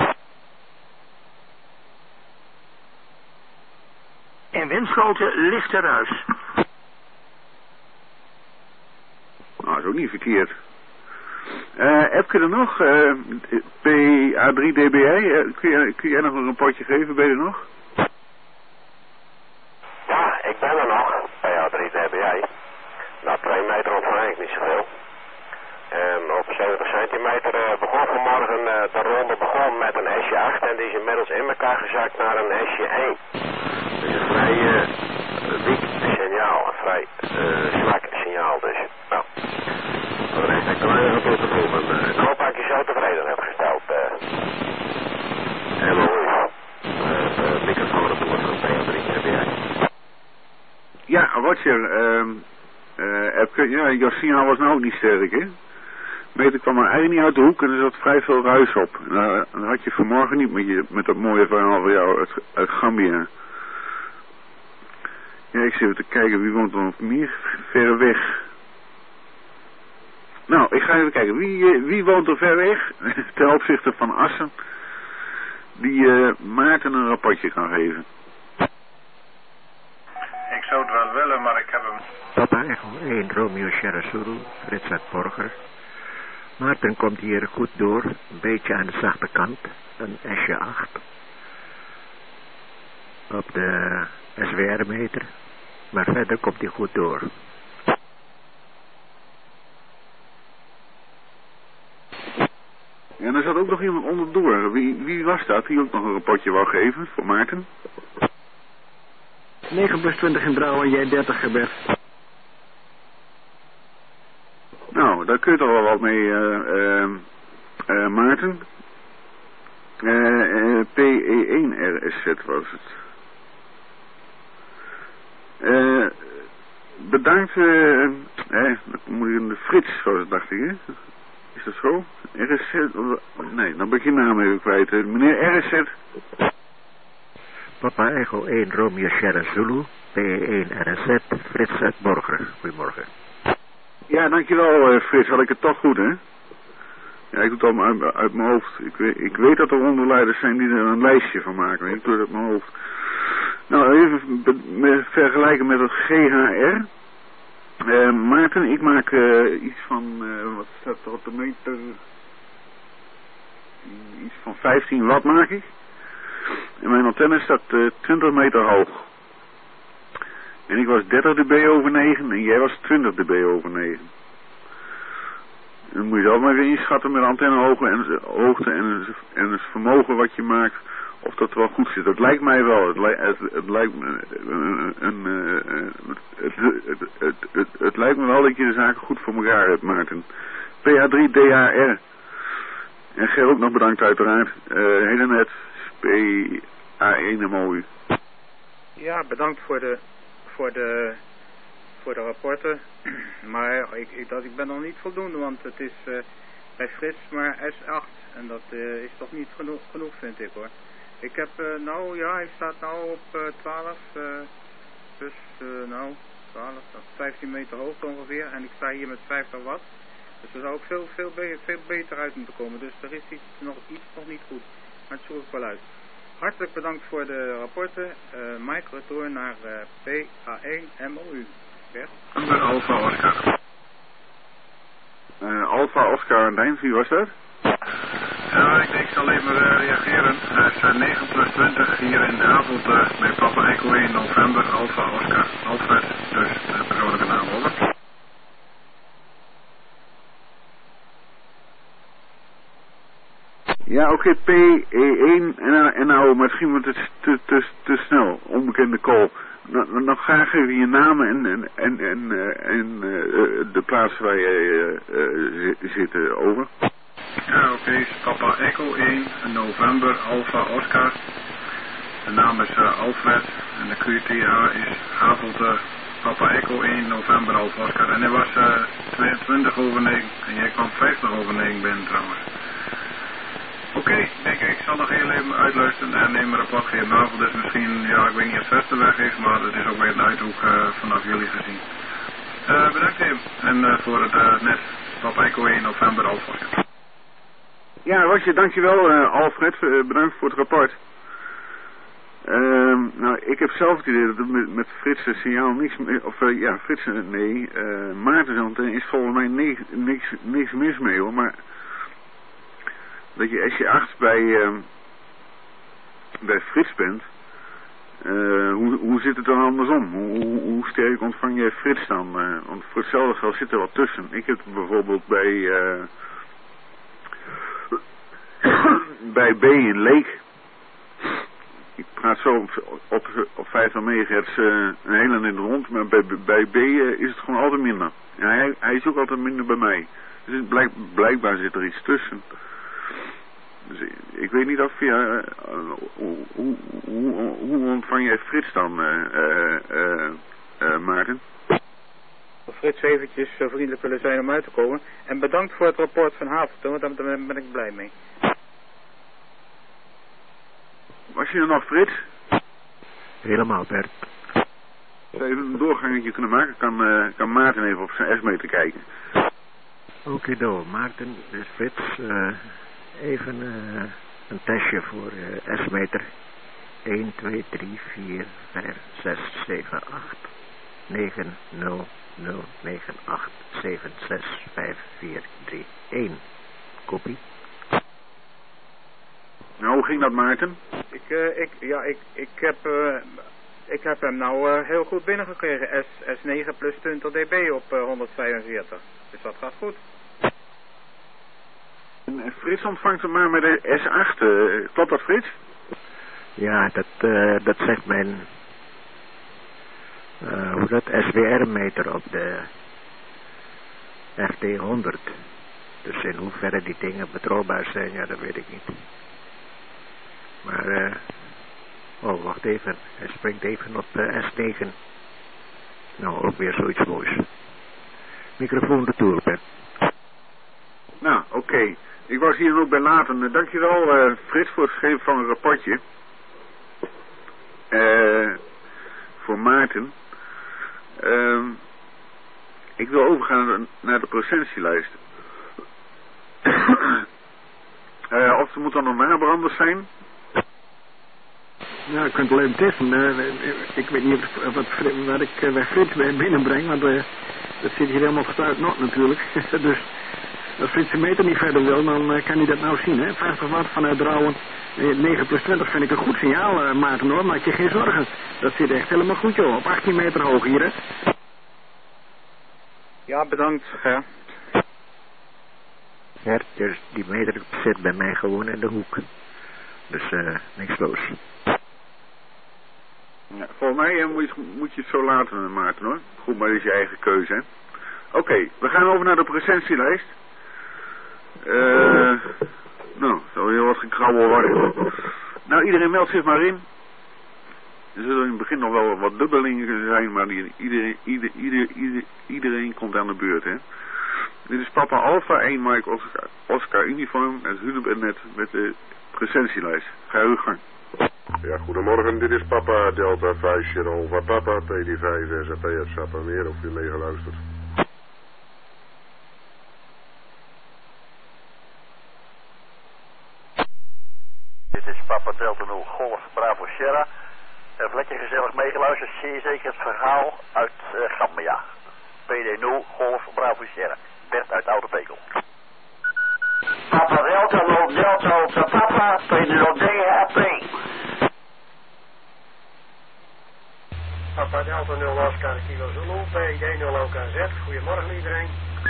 En Winschoten ligt eruit. Nou, dat is ook niet verkeerd. Heb je er nog? PA3DBI? Kun jij nog een rapportje geven? Ben je er nog? Ja, ik ben er nog. PA3DBI. Nou, 2 meter ontvang ik niet zoveel. En op 70 centimeter begon vanmorgen de ronde met een SJ8 en die is inmiddels in elkaar gezakt naar een SJ1. Dus een vrij weak signaal, een vrij zwak signaal dus. Nou, voor de rest heb ik er weinig op te doen. Ik hoop dat ik je zo tevreden heb gesteld. En de microfoon op de woord van PA3DBI. Ja, Roger, ja, jouw signaal was nou ook niet sterk, hè? Meter kwam er eigenlijk niet uit de hoek en er zat vrij veel ruis op. Dat had je vanmorgen niet met dat mooie verhaal van jou uit Gambia. Ja, ik zit even te kijken, wie woont er nog meer ver weg? Nou, ik ga even kijken, wie woont er ver weg, ten opzichte van Assen, die Maarten een rapportje kan geven. Ik zou het wel willen, maar ik heb hem... Papa Echo 1 Romeo Sierra Zulu, Frits uit Borger. Maarten komt hier goed door, een beetje aan de zachte kant, een SJ8. Op de SWR-meter, maar verder komt hij goed door. Ja, en er zat ook nog iemand onderdoor. Wie was dat die ook nog een rapportje wou geven voor Maarten? 9 plus 20 in Drouwen, jij 30, Bert. Nou, daar kun je toch wel wat mee, Maarten. PE1RSZ was het. Bedankt, dat moet ik in de Frits, was het, dacht ik, hè? Is dat zo? RSZ? Nee, dan ben ik je naam even kwijt. Meneer RSZ. Papa Echo 1 Romeo Sierra Zulu, PE1 RSZ, Frits uit Borger. Goedemorgen. Ja, dankjewel Frits, had ik het toch goed, hè? Ja, ik doe het allemaal uit mijn hoofd. Ik weet dat er onderleiders zijn die er een lijstje van maken. Ik doe het uit mijn hoofd. Nou, even vergelijken met het GHR. Maarten, ik maak iets van, wat staat er op de meter? Iets van 15 watt maak ik. En mijn antenne staat 20 meter hoog. En ik was 30 dB over 9 en jij was 20 dB over 9. Dan moet je zelf maar weer inschatten met antennehoogte en het vermogen wat je maakt, of dat wel goed zit. Dat lijkt mij wel. Het lijkt me wel dat je de zaken goed voor elkaar hebt, Maarten. PH3DHR. En Ger ook nog bedankt uiteraard. Hele net. PA1 MOU. Ja, bedankt voor de rapporten. Maar ik ben nog niet voldoende, want het is bij Frits maar S8. En dat is toch niet genoeg vind ik hoor. Ik heb hij staat nou op 12. Dus 12, 15 meter hoogte ongeveer. En ik sta hier met 50 watt. Dus er zou ook veel beter uit moeten komen. Dus er is iets nog niet goed. Maar het zoek ik wel uit. Hartelijk bedankt voor de rapporten. Mike, retour naar PA1 MOU. Bert? Alpha Oscar. Alpha Oscar en Dijn, wie was dat? Ja, ik zal even reageren. Het zijn 9 plus 20 hier in de avond bij Papa Echo 1 november. Alpha Oscar. Alfred, dus de persoonlijke naam over. Ja, oké, PE1 en nou, misschien wordt het te snel, onbekende call. Nog graag even je naam en de plaats waar jij zit over. Ja, oké, Papa Echo 1 november Alpha Oscar. De naam is Alfred en de QTH is Havelte Papa Echo 1 november Alpha Oscar. En hij was 22 over 9 en jij kwam 50 over 9 binnen trouwens. Oké, ik zal nog heel even uitluisteren en neem een rapport geven. Nou, dat is misschien, ja, ik weet niet of het verste weg is, maar dat is ook weer een uithoek vanaf jullie gezien. Bedankt Tim. En voor het net Papa Echo 1 november Alpha. Ja, Rosje, dankjewel Alfred. Bedankt voor het rapport. Nou, ik heb zelf het idee dat het met Frits' signaal niks meer, of Frits, nee, Maarten's antenne is volgens mij niks mis mee hoor, maar dat je als je 8 bij Frits bent, hoe zit het dan andersom? Hoe sterk ontvang jij Frits dan? Want voor hetzelfde geld zit er wat tussen. Ik heb bijvoorbeeld bij B in Leek, ik praat zo op 50 megahertz een hele in de rond, maar bij B is het gewoon altijd minder. Ja, hij is ook altijd minder bij mij. Dus blijkbaar zit er iets tussen. Dus ik weet niet of je, hoe ontvang jij Frits dan, Maarten? Frits eventjes vriendelijk willen zijn om uit te komen. En bedankt voor het rapport van Havelte, want daar ben ik blij mee. Was je er nog, Frits? Helemaal, Bert. Even een doorgangetje kunnen maken, kan Maarten even op zijn S-meter kijken. Oké, Maarten, dus Frits, even een testje voor S-meter. 1, 2, 3, 4, 5, 6, 7, 8, 9, 0, 0, 9, 8, 7, 6, 5, 4, 3, 1. Kopie. Nou, hoe ging dat, Maarten? Ik heb hem nou heel goed binnengekregen. S9 plus 20 dB op 145. Dus dat gaat goed. En Frits ontvangt hem maar met de S8. Klopt dat, Frits? Ja, dat zegt mijn hoe dat SWR-meter op de FT100. Dus in hoeverre die dingen betrouwbaar zijn, ja, dat weet ik niet. Maar, oh, wacht even. Hij springt even op S9. Nou, ook weer zoiets moois. Microfoon de toer, Ben. Nou, oké. Ik was hier ook bij laten. Dankjewel, Frits, voor het geven van een rapportje. Voor Maarten. Ik wil overgaan naar de procentielijst. Of er moet dan nog nabranders zijn? Ja, ik kunt alleen testen. Ik weet niet wat ik bij Frits binnenbreng, want dat zit hier helemaal gestuurd nog natuurlijk. Dus als Frits de meter niet verder wil, dan kan hij dat nou zien, hè. 50 watt vanuit Drouwen. 9 plus 20 vind ik een goed signaal, Maarten, hoor. Maak je geen zorgen. Dat zit echt helemaal goed, joh. Op 18 meter hoog hier, hè. Ja, bedankt, Ger. Gert, dus die meter zit bij mij gewoon in de hoek. Dus niks los. Ja, volgens mij moet je het zo laten, Maarten, hoor. Goed, maar dat is je eigen keuze, hè. Oké, we gaan over naar de presentielijst. Nou, zal heel wat gekrabbel worden. Nou, iedereen meldt zich maar in. Er zullen in het begin nog wel wat dubbelingen zijn, maar iedereen komt aan de beurt, hè. Dit is Papa Alpha 1 Mike Oscar Uniform, het Hunebednet met de presentielijst. Ga uw gang. Ja, goedemorgen. Dit is Papa Delta 5 Sierra Papa PD5 SAP uit Sappemeer. Of u meegeluisterd? Dit is Papa Delta 0 Golf Bravo Sierra. Even lekker gezellig meegeluisterd. Zeer zeker het verhaal uit Gambia. PD 0 Golf Bravo Sierra. Bert uit Oude Pekel. Papa Delta 0 Delta Ultra Papa PD 0 DHP. Papa Delta 0 Oscar Kilo Zulu, PD 0 OKZ. Goedemorgen iedereen.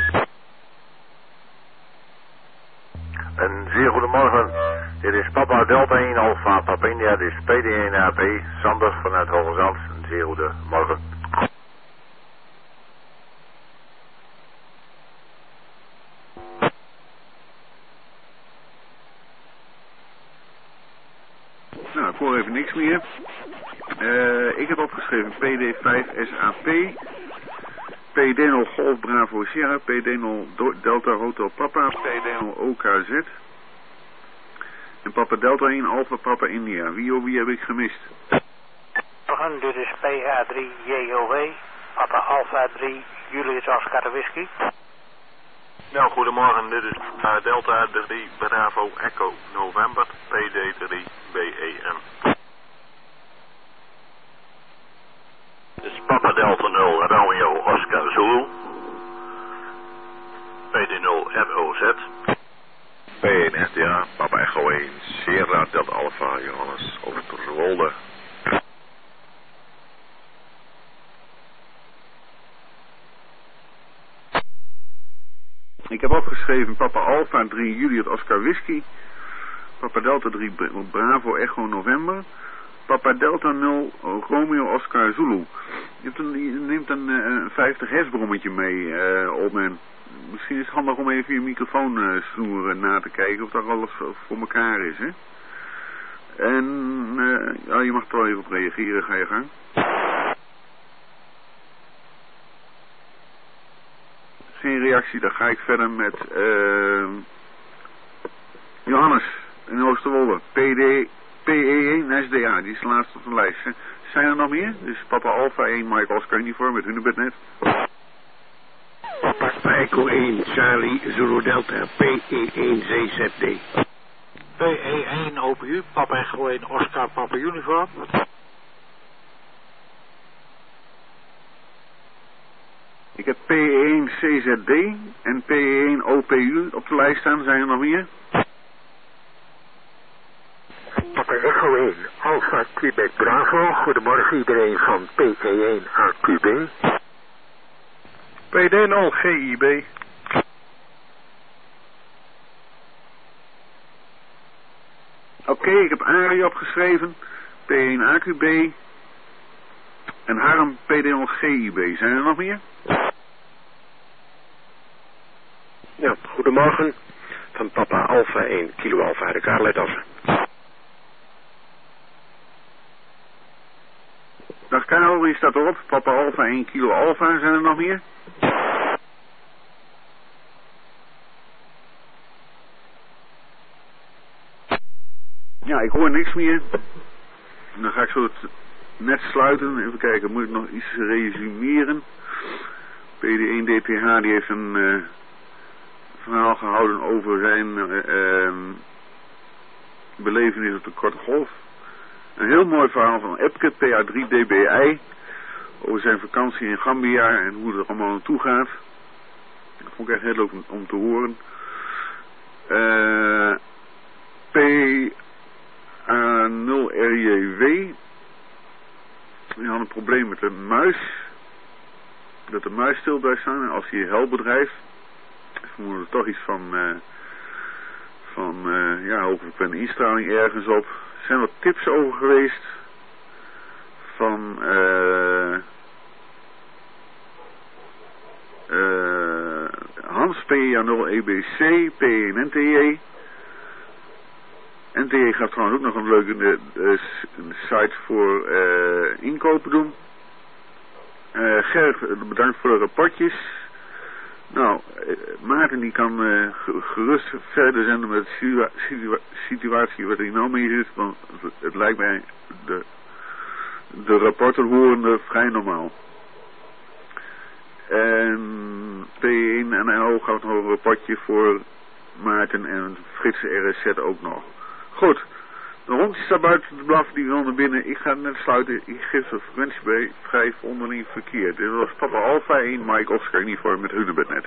Een zeer goedemorgen. Dit is Papa Delta 1 Alpha Papa India. Dit is PD1 AP. Sander vanuit Hoge Zand. Een zeer goedemorgen. Nou, ik hoor even niks meer. Ik heb opgeschreven PD5 SAP, PD0 Golf Bravo Sierra, PD0 Delta Hotel Papa, PD0 OKZ en Papa Delta 1 Alpha Papa India. Wie heb ik gemist? Dit is PH3 JOW, Papa Alpha 3 Julius Oscar Whisky. Nou, goedemorgen, dit is Delta 3 Bravo Echo November, PD3 BEN. Dit is Papa Delta 0 Romeo Oscar Zulu. PD0 ROZ. P1 SDA, Papa Echo 1, Sierra Delta Alpha, Johannes, over de Rolde. Ik heb opgeschreven Papa Alpha 3 Juliet Oscar Whisky, Papa Delta 3 Bravo Echo November, Papa Delta 0 Romeo Oscar Zulu. Je neemt een 50 hertz brommetje mee, Oldman. Misschien is het handig om even je microfoonsnoer na te kijken of dat alles voor elkaar is, hè. En ja, je mag er wel even op reageren, ga je gang. Geen reactie, dan ga ik verder met Johannes in Oosterwolde. PE1 SDA, die is de laatste op de lijst. Hè. Zijn er nog meer? Dus Papa Alpha 1 Mike Oscar Uniform met Hunebednet. Papa Echo 1 Charlie Zulu Delta PE1 ZZD. PE1 OPU, Papa Echo 1 Oscar Papa Uniform. Ik heb P1 CZD en P1 OPU op de lijst staan. Zijn er nog meer? Papa Echo 1 Alpha Quebec Bravo. Goedemorgen iedereen van PE1 AQB. PD0 GIB. Oké, ik heb Arie opgeschreven. P1 AQB. En Harm PDL-GIB. Zijn er nog meer? Ja, goedemorgen. Van papa Alfa 1, kilo Alfa, de Karel uit Assen. Dag Karel, wie staat erop? Papa Alfa 1, kilo Alfa. Zijn er nog meer? Ja, ik hoor niks meer. Dan ga ik zo het net sluiten. Even kijken, moet ik nog iets resumeren? PD1DPH die heeft een verhaal gehouden over zijn belevenis op de Korte Golf. Een heel mooi verhaal van Epke, PA3DBI, over zijn vakantie in Gambia en hoe het er allemaal naartoe gaat. Dat vond ik echt heel leuk om te horen. PA0RJW, die had een probleem met de muis. Dat de muis stil blijft staan en als hij hel bedrijft. Ik vermoed er toch iets van hoogfrequente instraling ergens op. Er zijn wat tips over geweest van Hans PA0EBC, P1NTJ. NTJ gaat trouwens ook nog een leuke site voor inkopen doen. Gerrit, bedankt voor de rapportjes. Nou, Maarten die kan gerust verder zenden met de situatie waar hij nou mee zit, want het lijkt mij de rapporten horende vrij normaal. En P1NL gaat nog een rapportje voor Maarten en Frits RSZ ook nog. Goed, de hondjes daar buiten de blaf, die wil naar binnen. Ik ga net sluiten. Ik geef de frequentie bij 5 onderling verkeerd. Dit was Papa Alfa 1, Mike Oscar Uniform met Hunebednet.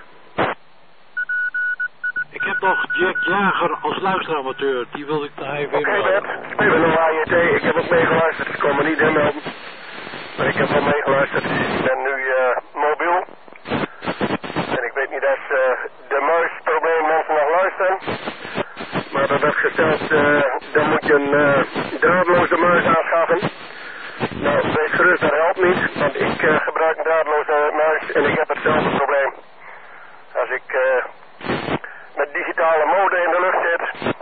Ik heb nog Jack Jager als luisteramateur. Die wilde ik daar even in. Oké, Bert. Spelen nog AJT. Ik heb ook meegeluisterd. Ik kon me niet inmelden. Maar ik heb wel meegeluisterd. Ik ben nu mobiel. En ik weet niet of de muisprobleem mensen nog luisteren. Maar dat werd gesteld, dan moet je een draadloze muis aanschaffen. Nou, wees gerust, dat helpt niet. Want ik gebruik een draadloze muis en ik heb hetzelfde probleem. Als ik met digitale mode in de lucht zit,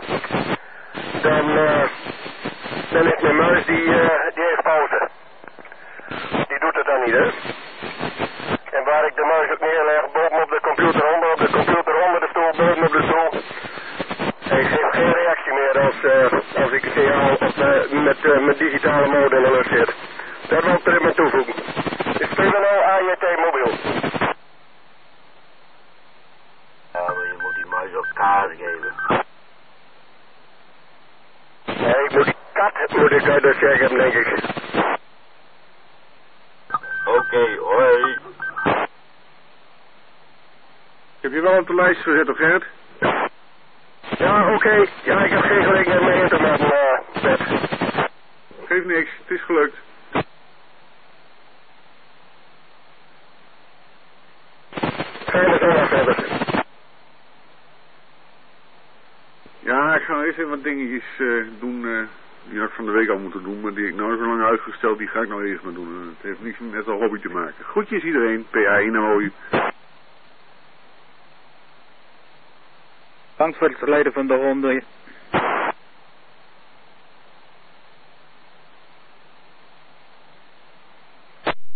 dan is mijn muis die heeft pauze. Die doet het dan niet, hè. En waar ik de muis ook neerleg, bovenop de computer, onder op de computer, onder de stoel, bovenop de stoel. Hij geeft geen reactie meer als ik signaal met digitale mode in de lucht zit. Dat wil ik er even toevoegen. Ik speel nou AJT mobiel. Ja, maar je moet die muis ook kaas geven. Nee, ik moet die kat uit de check hebben, denk ik. Oké, hoi. Heb je wel op de lijst gezet, of Gerrit? Ja, oké. Ja, ik heb geen gelegenheid mee in te maken, Bert. Geeft niks, het is gelukt. Fijne zondag verder. Ja, ik ga eerst even wat dingetjes doen die had ik van de week al moeten doen, maar die ik nou zo lang uitgesteld, die ga ik nou eerst maar doen. Het heeft niks met een hobby te maken. Groetjes iedereen, PA1 en hoi. Dank voor het verleiden van de ronde.